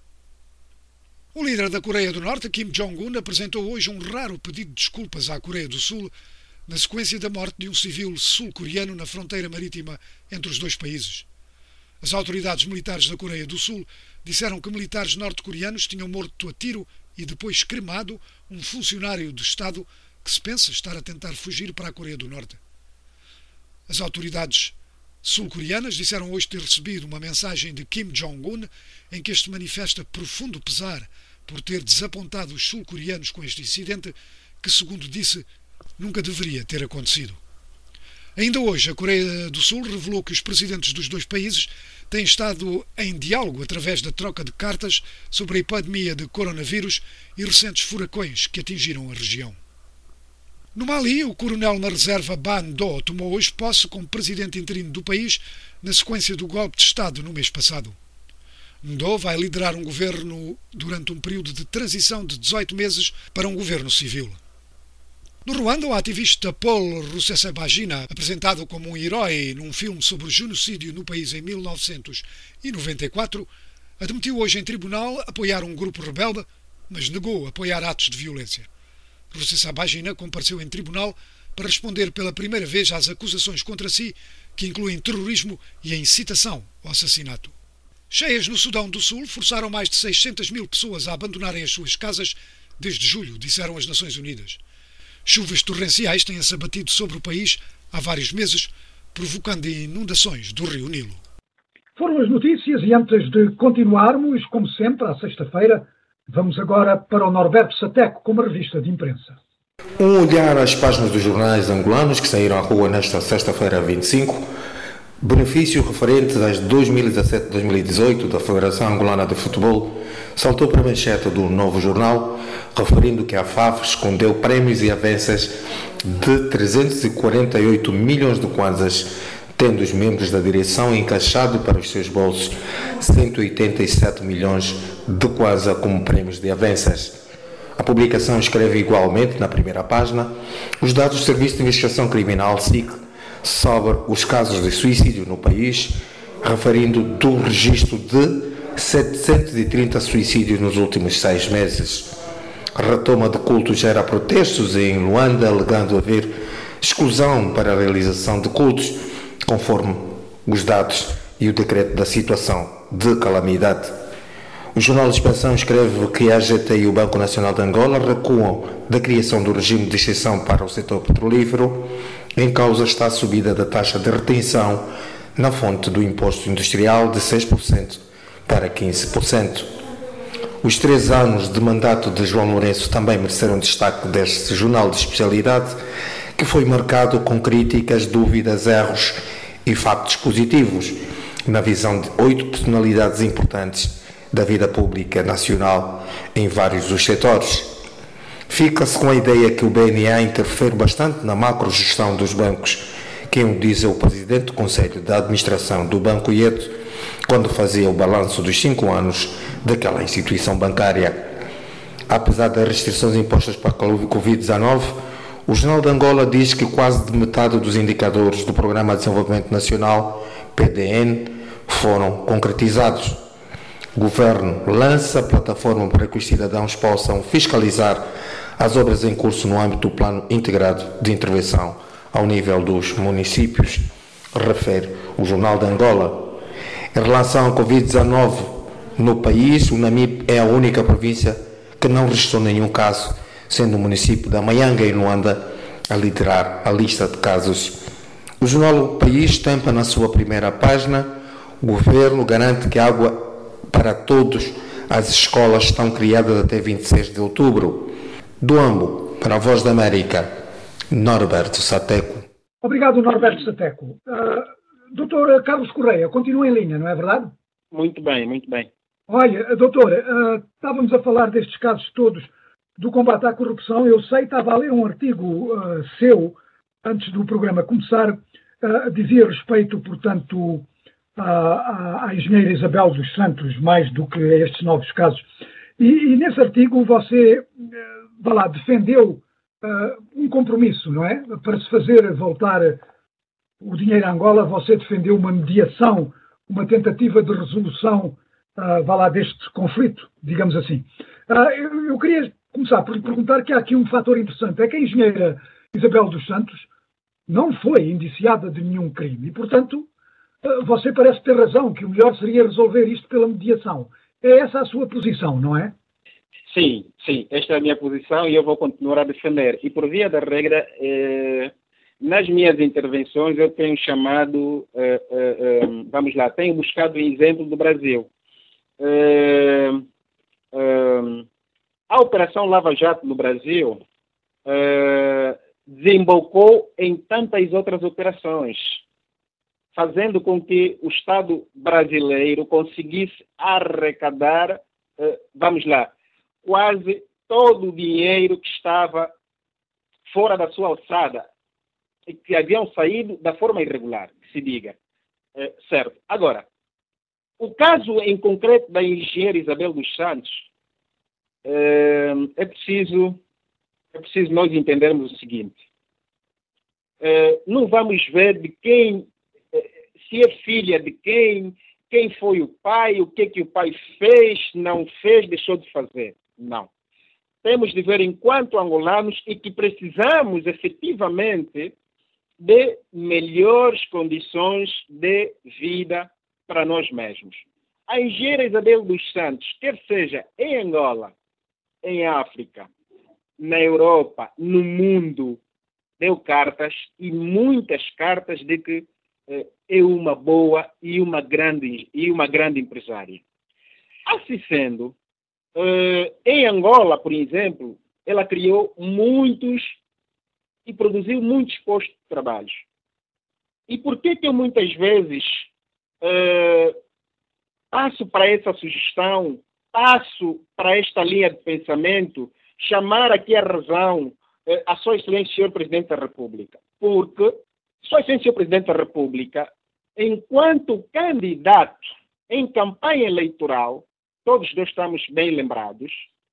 O líder da Coreia do Norte, Kim Jong-un, apresentou hoje um raro pedido de desculpas à Coreia do Sul na sequência da morte de um civil sul-coreano na fronteira marítima entre os dois países. As autoridades militares da Coreia do Sul disseram que militares norte-coreanos tinham morto a tiro e depois cremado um funcionário do Estado que se pensa estar a tentar fugir para a Coreia do Norte. As autoridades sul-coreanas disseram hoje ter recebido uma mensagem de Kim Jong-un em que este manifesta profundo pesar por ter desapontado os sul-coreanos com este incidente que, segundo disse, nunca deveria ter acontecido. Ainda hoje, a Coreia do Sul revelou que os presidentes dos dois países têm estado em diálogo através da troca de cartas sobre a epidemia de coronavírus e recentes furacões que atingiram a região. No Mali, o coronel na reserva Ban Do tomou hoje posse como presidente interino do país na sequência do golpe de Estado no mês passado. Ndo vai liderar um governo durante um período de transição de dezoito meses para um governo civil. No Ruanda, o ativista Paul Rusesabagina, apresentado como um herói num filme sobre o genocídio no país em mil novecentos e noventa e quatro, admitiu hoje em tribunal apoiar um grupo rebelde, mas negou apoiar atos de violência. Rusesabagina compareceu em tribunal para responder pela primeira vez às acusações contra si, que incluem terrorismo e a incitação ao assassinato. Cheias no Sudão do Sul forçaram mais de seiscentas mil pessoas a abandonarem as suas casas desde julho, disseram as Nações Unidas. Chuvas torrenciais têm-se abatido sobre o país há vários meses, provocando inundações do rio Nilo. Foram as notícias e antes de continuarmos, como sempre, à sexta-feira, vamos agora para o Norberto Sateco com uma revista de imprensa. Um olhar às páginas dos jornais angolanos que saíram à rua nesta sexta-feira vinte e cinco. Benefício referente às dois mil e dezassete a dois mil e dezoito da Federação Angolana de Futebol saltou para a manchete do Novo Jornal, referindo que a F A F escondeu prémios e avanças de trezentos e quarenta e oito milhões de kwanzas, tendo os membros da direção encaixado para os seus bolsos cento e oitenta e sete milhões de kwanza como prémios de avanças. A publicação escreve igualmente, na primeira página, os dados do Serviço de Investigação Criminal, S I C, sobre os casos de suicídio no país, referindo do registro de setecentos e trinta suicídios nos últimos seis meses. A retoma de cultos gera protestos em Luanda, alegando haver exclusão para a realização de cultos, conforme os dados e o decreto da situação de calamidade. O jornal de Expansão escreve que a G T e o Banco Nacional de Angola recuam da criação do regime de exceção para o setor petrolífero. Em causa está a subida da taxa de retenção na fonte do imposto industrial de seis por cento para quinze por cento. Os três anos de mandato de João Lourenço também mereceram destaque deste jornal de especialidade, que foi marcado com críticas, dúvidas, erros e factos positivos, na visão de oito personalidades importantes da vida pública nacional em vários dos setores. Fica-se com a ideia que o B N A interfere bastante na macrogestão dos bancos, quem o diz é o presidente do Conselho de Administração do Banco I E D, quando fazia o balanço dos cinco anos daquela instituição bancária. Apesar das restrições impostas para a covid dezenove, o Jornal de Angola diz que quase de metade dos indicadores do Programa de Desenvolvimento Nacional, P D N, foram concretizados. O Governo lança a plataforma para que os cidadãos possam fiscalizar as obras em curso no âmbito do Plano Integrado de Intervenção ao nível dos municípios, refere o Jornal de Angola. Em relação à covid dezenove no país, o Namibe é a única província que não registrou nenhum caso, sendo o município da Maianga, em Luanda, a liderar a lista de casos. O jornal O País estampa na sua primeira página: o governo garante que a água para todos as escolas estão criadas até vinte e seis de outubro. Do Ambo, para a Voz da América, Norberto Sateco. Obrigado, Norberto Sateco. Uh, doutor Carlos Correia, continua em linha, não é verdade? Muito bem, muito bem. Olha, doutor, uh, estávamos a falar destes casos todos do combate à corrupção. Eu sei, estava a ler um artigo uh, seu, antes do programa começar, uh, dizia respeito, portanto, à, à engenheira Isabel dos Santos, mais do que a estes novos casos. E, e nesse artigo você, uh, vá lá, defendeu uh, um compromisso, não é? Para se fazer voltar o dinheiro a Angola, você defendeu uma mediação, uma tentativa de resolução, uh, vá lá, deste conflito, digamos assim. Uh, eu, eu queria começar por lhe perguntar que há aqui um fator interessante, é que a engenheira Isabel dos Santos não foi indiciada de nenhum crime e, portanto, uh, você parece ter razão, que o melhor seria resolver isto pela mediação. É essa a sua posição, não é? Sim, sim, esta é a minha posição e eu vou continuar a defender. E por via da regra, eh, nas minhas intervenções eu tenho chamado, eh, eh, eh, vamos lá, tenho buscado o exemplo do Brasil. Eh, eh, a Operação Lava Jato no Brasil eh, desembocou em tantas outras operações, fazendo com que o Estado brasileiro conseguisse arrecadar, eh, vamos lá, quase todo o dinheiro que estava fora da sua alçada e que haviam saído da forma irregular, que se diga. É, certo. Agora, o caso em concreto da engenheira Isabel dos Santos, é, é, preciso, é preciso nós entendermos o seguinte. É, não vamos ver de quem, se é filha de quem, quem foi o pai, o que, que o pai fez, não fez, deixou de fazer. Não. Temos de ver enquanto angolanos e que precisamos efetivamente de melhores condições de vida para nós mesmos. a engenheira Isabel dos Santos, quer seja em Angola, em África, na Europa, no mundo, deu cartas, e muitas cartas, de que eh, é uma boa e uma grande, e uma grande empresária. Assim sendo, eh, em Angola, por exemplo, ela criou muitos e produziu muitos postos de trabalho. E por que que eu muitas vezes eh, passo para essa sugestão, passo para esta linha de pensamento, chamar aqui a razão eh, a Sua Excelência senhor Presidente da República? Porque Sua Excelência senhor Presidente da República, enquanto candidato em campanha eleitoral, todos nós estamos bem lembrados,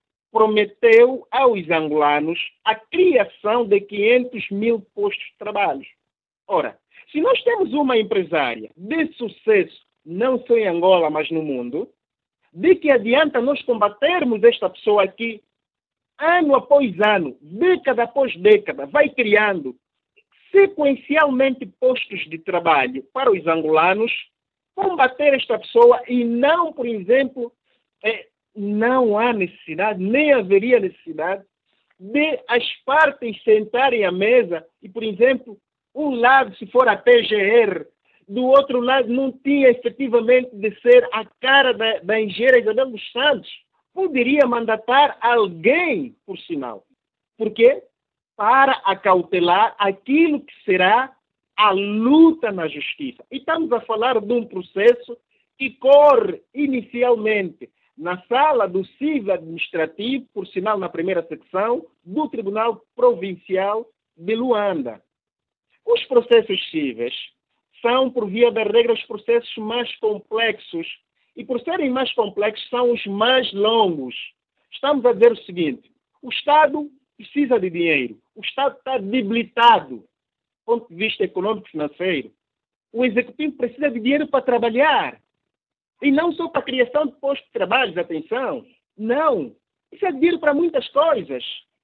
prometeu aos angolanos a criação de quinhentos mil postos de trabalho. Ora, se nós temos uma empresária de sucesso, não só em Angola, mas no mundo, de que adianta nós combatermos esta pessoa aqui, ano após ano, década após década, vai criando sequencialmente postos de trabalho para os angolanos, combater esta pessoa e não, por exemplo, é, não há necessidade, nem haveria necessidade de as partes sentarem à mesa e, por exemplo, um lado, se for a P G R, do outro lado não tinha efetivamente de ser a cara da, da engenheira Isabel dos Santos. Poderia mandatar alguém, por sinal. Por quê? Para acautelar aquilo que será a luta na justiça. E estamos a falar de um processo que corre inicialmente na sala do civil administrativo, por sinal na primeira secção, do Tribunal Provincial de Luanda. Os processos cíveis são, por via da regra, os processos mais complexos. E por serem mais complexos, são os mais longos. Estamos a dizer o seguinte: o Estado precisa de dinheiro. O Estado está debilitado do ponto de vista econômico e financeiro. O Executivo precisa de dinheiro para trabalhar. E não só para a criação de postos de trabalho, atenção. Não. Isso é dinheiro para muitas coisas.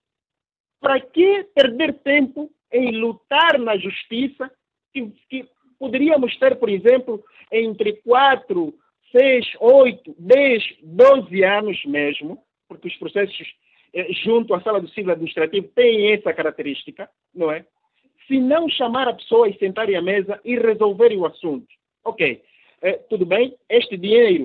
Para que perder tempo em lutar na justiça, que, que poderíamos ter, por exemplo, entre quatro, seis, oito, dez, doze anos mesmo, porque os processos eh, junto à sala do civil administrativo têm essa característica, não é? Se não chamar a pessoa e sentarem à mesa e resolverem o assunto. Ok, eh, tudo bem, este dinheiro,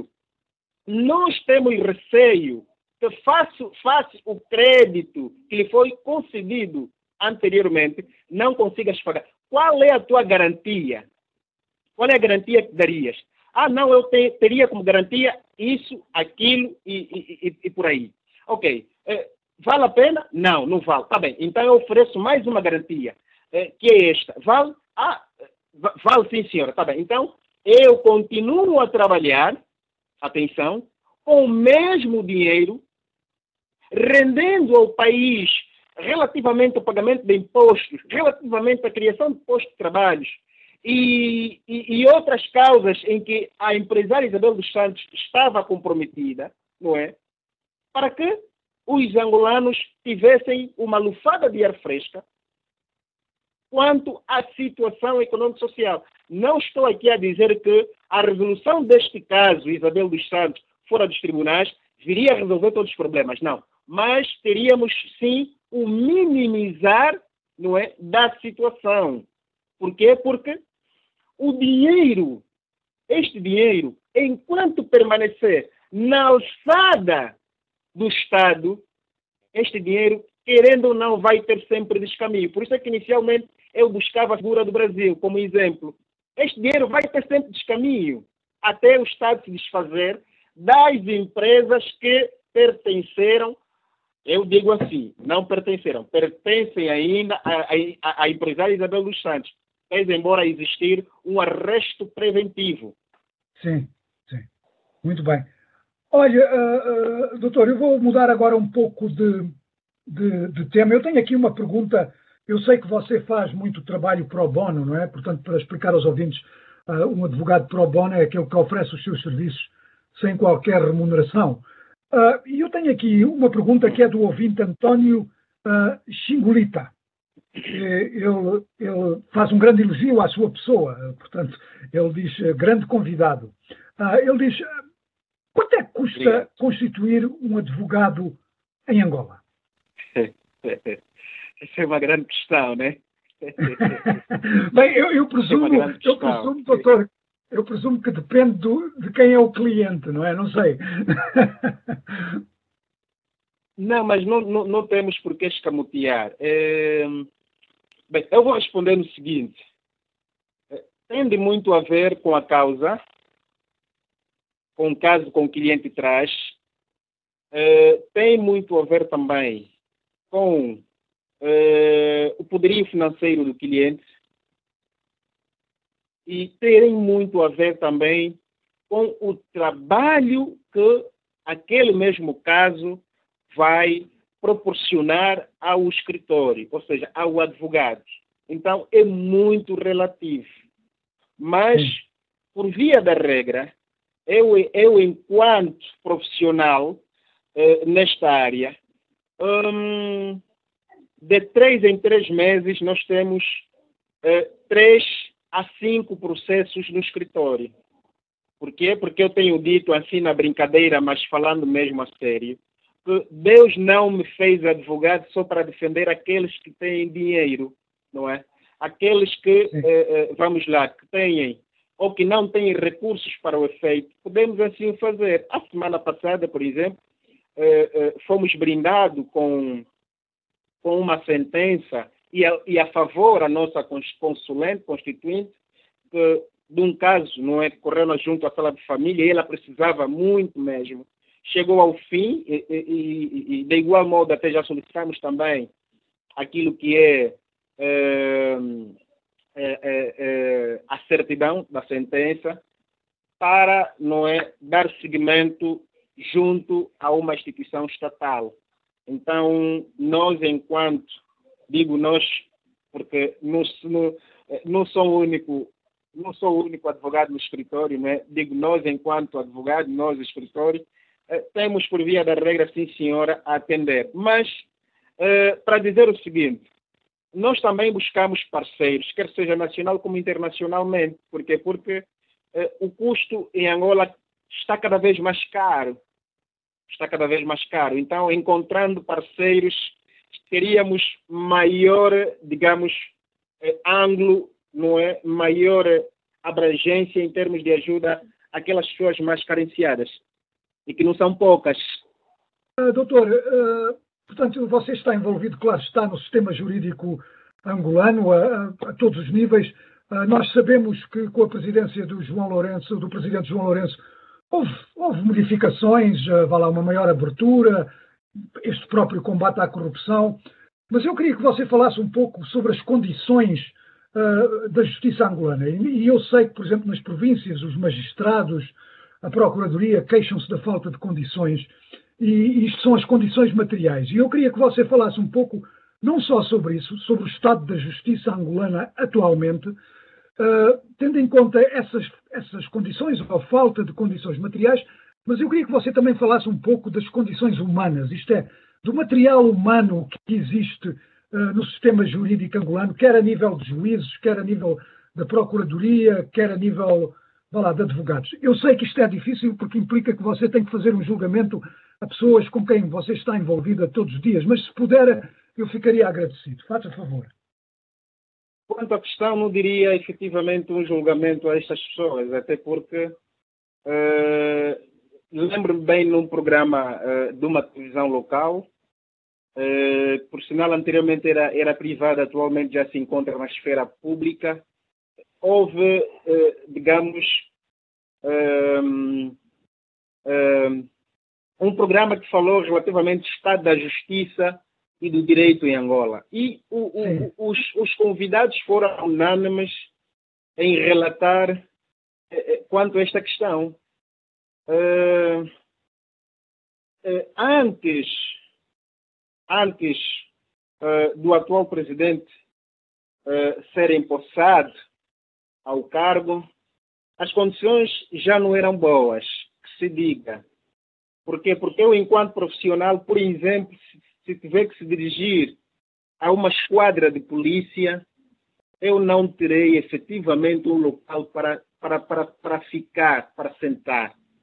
nós temos receio que face, face o crédito que lhe foi concedido anteriormente, não consigas pagar. Qual é a tua garantia? Qual é a garantia que darias? Ah, não, eu te, teria como garantia isso, aquilo e, e, e, e por aí. Ok. Eh, vale a pena? Não, não vale. Tá bem. Então eu ofereço mais uma garantia, eh, que é esta. Vale? Ah, vale sim, senhora. Tá bem. Então eu continuo a trabalhar, atenção, com o mesmo dinheiro, rendendo ao país relativamente ao pagamento de impostos, relativamente à criação de postos de trabalho, E, e, e outras causas em que a empresária Isabel dos Santos estava comprometida, não é? Para que os angolanos tivessem uma lufada de ar fresca quanto à situação econômico-social. Não estou aqui a dizer que a resolução deste caso, Isabel dos Santos, fora dos tribunais, viria a resolver todos os problemas. Não. Mas teríamos, sim, o minimizar, não é, da situação. Por quê? Porque o dinheiro, este dinheiro, enquanto permanecer na alçada do Estado, este dinheiro, querendo ou não, vai ter sempre descaminho. Por isso é que inicialmente eu buscava a figura do Brasil como exemplo. Este dinheiro vai ter sempre descaminho até o Estado se desfazer das empresas que pertenceram, eu digo assim, não pertenceram, pertencem ainda à empresária Isabel dos Santos. Fez embora existir um arresto preventivo. Sim, sim. Muito bem. Olha, uh, uh, doutor, eu vou mudar agora um pouco de, de, de tema. Eu tenho aqui uma pergunta. Eu sei que você faz muito trabalho pro bono, não é? Portanto, para explicar aos ouvintes, uh, um advogado pro bono é aquele que oferece os seus serviços sem qualquer remuneração. Uh, e eu tenho aqui uma pergunta que é do ouvinte António uh, Xingolita. Ele, ele faz um grande elogio à sua pessoa, portanto, ele diz grande convidado. Ele diz, Quanto é que custa Obrigado. constituir um advogado em Angola? Essa é uma grande questão, né? Bem, eu, eu presumo, é eu presumo, doutor, eu presumo que depende do, de quem é o cliente, não é? Não sei. Não, mas não, não, não temos por que escamotear. É... Bem, eu vou responder no seguinte. Tem muito a ver com a causa, com o caso que o cliente traz. É... Tem muito a ver também com é... o poderio financeiro do cliente e tem muito a ver também com o trabalho que aquele mesmo caso vai proporcionar ao escritório, ou seja, ao advogado. Então, é muito relativo. Mas, por via da regra, eu, eu enquanto profissional eh, nesta área, hum, de três em três meses, nós temos eh, três a cinco processos no escritório. Por quê? Porque eu tenho dito assim na brincadeira, mas falando mesmo a sério, que Deus não me fez advogado só para defender aqueles que têm dinheiro, não é? Aqueles que, eh, eh, vamos lá, que têm ou que não têm recursos para o efeito, podemos assim fazer. A semana passada, por exemplo, eh, eh, fomos brindados com, com uma sentença e a, e a favor a nossa consulente constituinte, que de um caso, não é, que correu junto à sala de família e ela precisava muito mesmo. Chegou ao fim e, e, e, e de igual modo até já solicitamos também aquilo que é, é, é, é a certidão da sentença para, não é, dar seguimento junto a uma instituição estatal. Então, nós enquanto, digo nós, porque não, não, não sou o único não sou o único advogado no escritório, né? Digo nós enquanto advogado, nós escritório, temos por via da regra, sim senhora, a atender. Mas, eh, para dizer o seguinte, nós também buscamos parceiros, quer seja nacional como internacionalmente. Por quê? Porque eh, o custo em Angola está cada vez mais caro. Está cada vez mais caro. Então, encontrando parceiros, teríamos maior, digamos, eh, ângulo, não é? Maior abrangência em termos de ajuda àquelas pessoas mais carenciadas. E que não são poucas. Uh, doutor, uh, portanto, você está envolvido, claro, está no sistema jurídico angolano a, a, a todos os níveis. Uh, nós sabemos que com a presidência do João Lourenço, do presidente João Lourenço, houve, houve modificações, uh, vai lá, uma maior abertura, este próprio combate à corrupção. Mas eu queria que você falasse um pouco sobre as condições uh, da justiça angolana. E, e eu sei que, por exemplo, nas províncias, os magistrados, a Procuradoria queixam-se da falta de condições, e isto são as condições materiais. E eu queria que você falasse um pouco, não só sobre isso, sobre o estado da justiça angolana atualmente, uh, tendo em conta essas, essas condições, ou a falta de condições materiais, mas eu queria que você também falasse um pouco das condições humanas, isto é, do material humano que existe uh, no sistema jurídico angolano, quer a nível de juízes, quer a nível da Procuradoria, quer a nível... Vá lá, de advogados. Eu sei que isto é difícil porque implica que você tem que fazer um julgamento a pessoas com quem você está envolvida todos os dias, mas se puder, eu ficaria agradecido. Faça favor. Quanto à questão, não diria efetivamente um julgamento a estas pessoas, até porque uh, lembro-me bem num programa uh, de uma televisão local, uh, por sinal anteriormente era, era privada, atualmente já se encontra na esfera pública. Houve, eh, digamos, um, um, um programa que falou relativamente do estado da justiça e do direito em Angola. E o, o, os, os convidados foram unânimes em relatar eh, quanto a esta questão. Uh, uh, antes antes uh, do atual presidente uh, ser empossado ao cargo, as condições já não eram boas, que se diga. Por quê? Porque eu, enquanto profissional, por exemplo, se, se tiver que se dirigir a uma esquadra de polícia, eu não terei efetivamente um local para, para, para, para ficar, para sentar.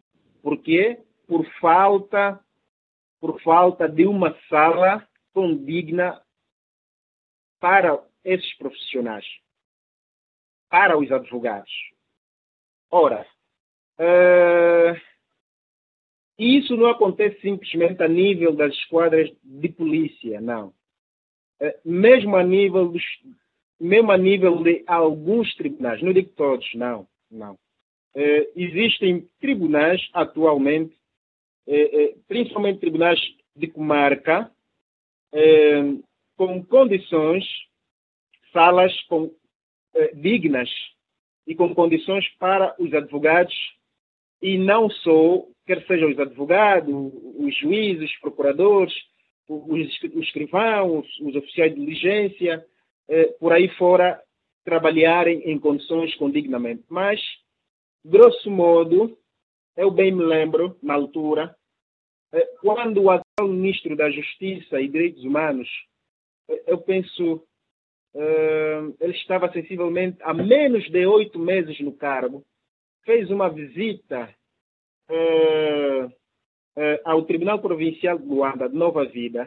Por quê? Por falta, por falta de uma sala condigna para esses profissionais, para os advogados. Ora, uh, isso não acontece simplesmente a nível das esquadras de polícia, não. Uh, mesmo a nível dos, mesmo a nível de alguns tribunais, não digo todos, não, não. Uh, existem tribunais atualmente, uh, uh, principalmente tribunais de comarca, uh, com condições, salas com, uh, dignas e com condições para os advogados, e não só, quer sejam os advogados, os juízes, os procuradores, os, os escrivãos, os oficiais de diligência, eh, por aí fora, trabalharem em condições condignamente. Mas, grosso modo, eu bem me lembro, na altura, eh, quando o atual ministro da Justiça e Direitos Humanos, eh, eu penso, Uh, ele estava sensivelmente há menos de oito meses no cargo, fez uma visita uh, uh, ao Tribunal Provincial de Luanda, de Nova Vida,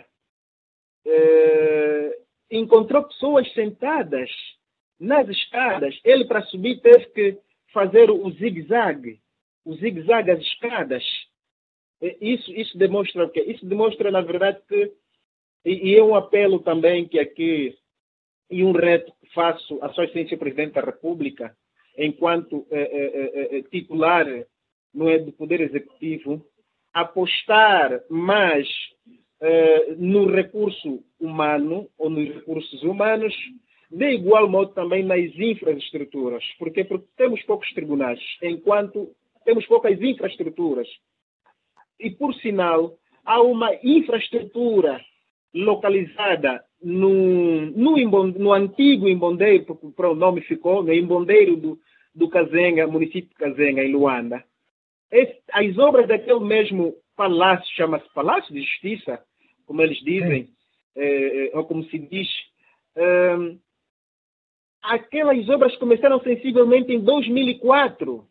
uh, encontrou pessoas sentadas nas escadas. Ele, para subir, teve que fazer o zigue-zague, o zigue-zague às escadas. Isso, isso demonstra o quê? Isso demonstra, na verdade, que, e, e é um apelo também que aqui, e um reto que faço à Sua Excelência Presidente da República, enquanto eh, eh, eh, titular, não é, do Poder Executivo, apostar mais eh, no recurso humano ou nos recursos humanos, de igual modo também nas infraestruturas. Por quê? Porque temos poucos tribunais, enquanto temos poucas infraestruturas. E, por sinal, há uma infraestrutura localizada no, no, no antigo Imbondeiro, porque para o nome ficou, no Imbondeiro do, do Kazenga, município de Kazenga, em Luanda. Esse, as obras daquele mesmo palácio, chama-se Palácio de Justiça, como eles dizem, eh, ou como se diz, eh, aquelas obras começaram sensivelmente em dois mil e quatro.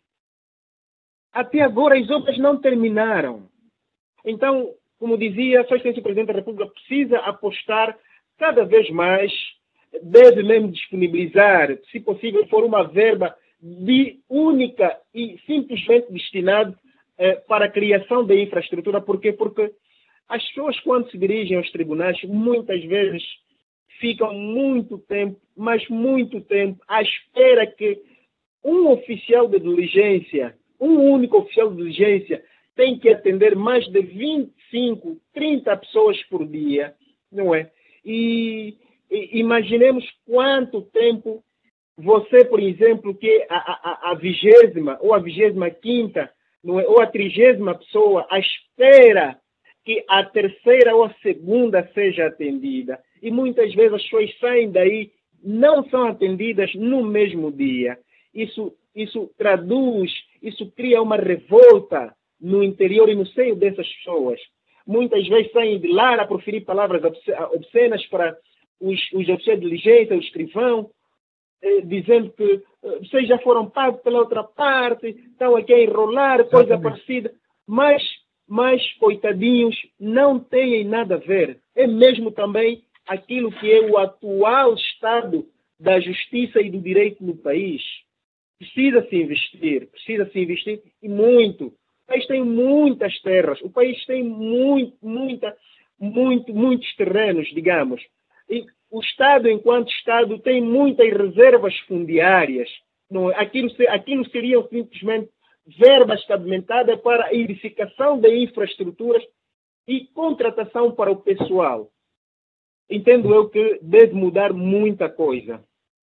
Até agora as obras não terminaram. Então, como dizia, a Sua Excelência Presidente da República precisa apostar cada vez mais, deve mesmo disponibilizar, se possível, for uma verba de única e simplesmente destinada eh, para a criação de infraestrutura. Por quê? Porque as pessoas, quando se dirigem aos tribunais, muitas vezes ficam muito tempo, mas muito tempo, à espera que um oficial de diligência, um único oficial de diligência, tem que atender mais de vinte e cinco, trinta pessoas por dia, não é? E, e imaginemos quanto tempo você, por exemplo, que a vigésima ou a vigésima quinta, não é? Ou a trigésima pessoa, à espera que a terceira ou a segunda seja atendida. E muitas vezes as pessoas saem daí, não são atendidas no mesmo dia. Isso, isso traduz, isso cria uma revolta no interior e no seio dessas pessoas. Muitas vezes saem de lá a proferir palavras obscenas para os, os oficiais de diligência, o escrivão, eh, dizendo que eh, vocês já foram pagos pela outra parte, estão aqui a enrolar, coisa Exatamente. parecida. Mas, mas, coitadinhos, não têm nada a ver. É mesmo também aquilo que é o atual estado da justiça e do direito no país. Precisa-se investir, precisa-se investir e muito. O país tem muitas terras, o país tem muito, muita, muito, muitos terrenos, digamos. E o Estado, enquanto Estado, tem muitas reservas fundiárias. Não, aquilo, aquilo seriam simplesmente verbas cabimentadas para a edificação de infraestruturas e contratação para o pessoal. Entendo eu que deve mudar muita coisa.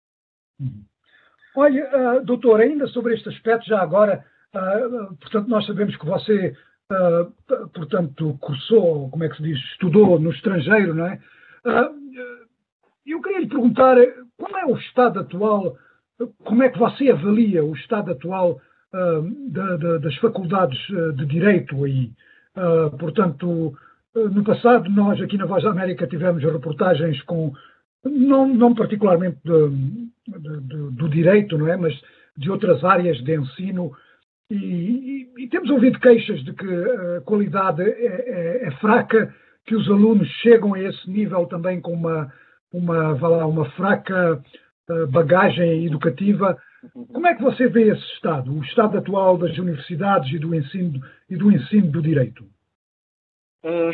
Olha, uh, doutor, ainda sobre este aspecto, já agora, uh, portanto, nós sabemos que você, uh, portanto, cursou, como é que se diz, estudou no estrangeiro, não é? Uh, eu queria lhe perguntar qual é o estado atual, como é que você avalia o estado atual uh, da, da, das faculdades de Direito aí? Uh, portanto, no passado, nós aqui na Voz da América tivemos reportagens com, não, não particularmente de, de, de, do direito, não é? Mas de outras áreas de ensino, e, e, e temos ouvido queixas de que a qualidade é, é, é fraca, que os alunos chegam a esse nível também com uma, uma, vá lá, uma fraca uh, bagagem educativa. Como é que você vê esse estado, o estado atual das universidades e do ensino, e do, ensino do direito? Uh,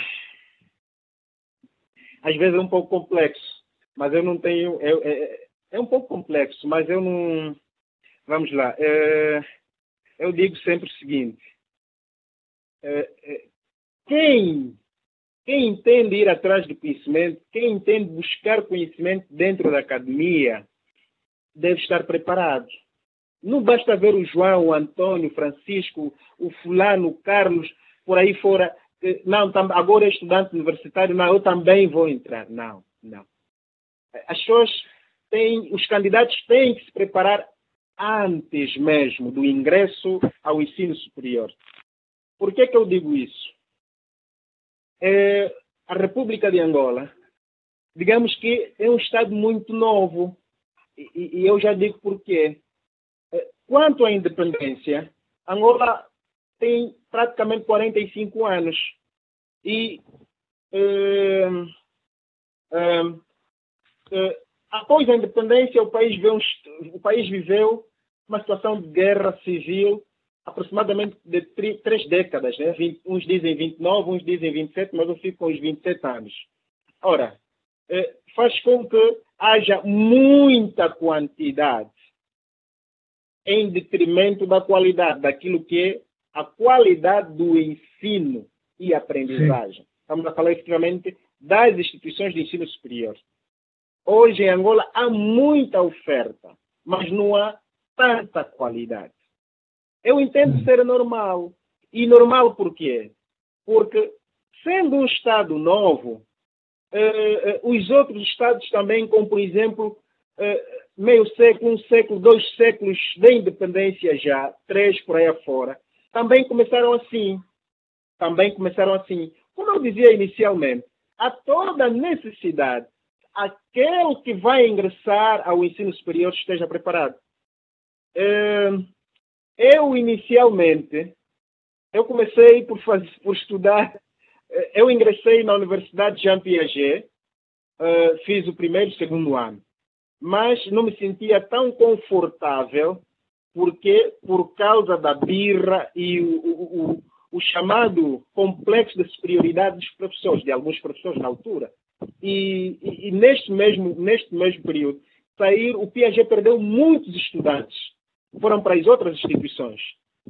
às vezes é um pouco complexo, mas eu não tenho... É, é, é um pouco complexo, mas eu não... Vamos lá. É, eu digo sempre o seguinte. É, é, quem, quem entende ir atrás do conhecimento, quem entende buscar conhecimento dentro da academia, deve estar preparado. Não basta ver o João, o Antônio, o Francisco, o fulano, o Carlos, por aí fora. Não, agora é estudante universitário, não, eu também vou entrar. Não, não. As pessoas têm, os candidatos têm que se preparar antes mesmo do ingresso ao ensino superior. Por que que eu digo isso? É, a República de Angola, digamos que é um Estado muito novo. E, e eu já digo por quê. Quanto à independência, Angola tem praticamente quarenta e cinco anos. E eh, eh, eh, após a independência, o país, viveu, o país viveu uma situação de guerra civil aproximadamente de tri, três décadas. Né? vinte, uns dizem vinte e nove, uns dizem vinte e sete, mas eu fico com os vinte e sete anos. Ora, eh, faz com que haja muita quantidade em detrimento da qualidade, daquilo que é a qualidade do ensino e aprendizagem. Sim. Estamos a falar efetivamente das instituições de ensino superior. Hoje em Angola há muita oferta, mas não há tanta qualidade. Eu entendo ser normal. E normal por quê? Porque, sendo um Estado novo, Uh, uh, os outros Estados também, como por exemplo, uh, meio século, um século, dois séculos de independência já, três por aí afora, também começaram assim. Também começaram assim. Como eu dizia inicialmente, há toda a necessidade aquele que vai ingressar ao ensino superior esteja preparado. Uh, eu, inicialmente, eu comecei por, fazer, por estudar. Eu ingressei na Universidade Jean Piaget, uh, fiz o primeiro e o segundo ano, mas não me sentia tão confortável porque, por causa da birra e o, o, o, o chamado complexo de superioridade dos professores, de alguns professores na altura. E, e, e neste, mesmo, neste mesmo período, sair, o Piaget perdeu muitos estudantes, foram para as outras instituições.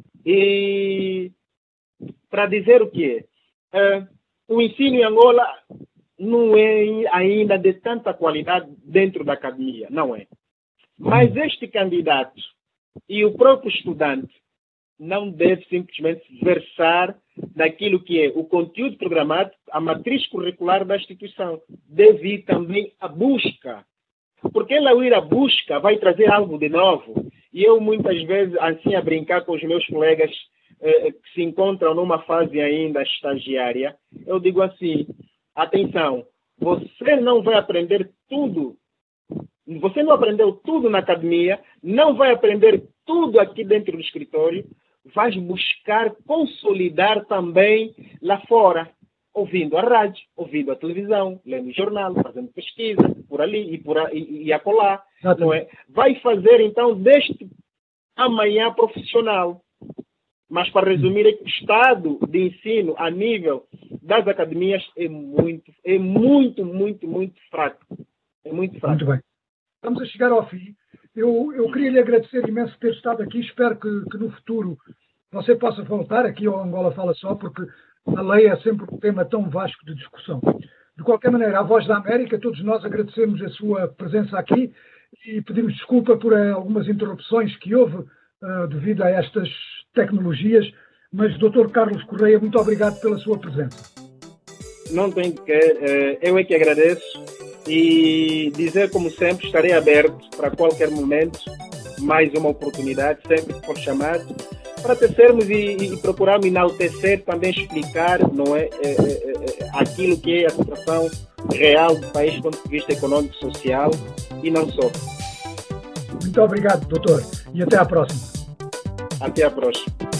E para dizer o quê? Uh, o ensino em Angola não é ainda de tanta qualidade dentro da academia, não é. Mas este candidato e o próprio estudante não deve simplesmente versar daquilo que é o conteúdo programado, a matriz curricular da instituição. Deve ir também à busca. Porque ele, ao ir à busca, vai trazer algo de novo. E eu, muitas vezes, assim, a brincar com os meus colegas que se encontram numa fase ainda estagiária, eu digo assim, atenção, você não vai aprender tudo, você não aprendeu tudo na academia, não vai aprender tudo aqui dentro do escritório, vai buscar consolidar também lá fora, ouvindo a rádio, ouvindo a televisão, lendo o jornal, fazendo pesquisa, por ali e, por a, e, e acolá, não é? Vai fazer então deste amanhã profissional. Mas, para resumir, o estado de ensino a nível das academias é muito, é muito, muito, muito fraco. É muito fraco. Muito bem. Estamos a chegar ao fim. Eu, eu queria lhe agradecer imenso por ter estado aqui. Espero que, que no futuro você possa voltar aqui ao Angola Fala Só, porque a lei é sempre um tema tão vasto de discussão. De qualquer maneira, à Voz da América, todos nós agradecemos a sua presença aqui e pedimos desculpa por algumas interrupções que houve Uh, devido a estas tecnologias, mas doutor Carlos Correia, muito obrigado pela sua presença. Não tem que, uh, eu é que agradeço e dizer, como sempre, estarei aberto para qualquer momento, mais uma oportunidade, sempre que for chamado, para tecermos e, e procurarmos enaltecer, também explicar, não é, é, é, é, aquilo que é a situação real do país do ponto de vista econômico e social e não só. Muito obrigado, doutor, e até à próxima. Até à próxima.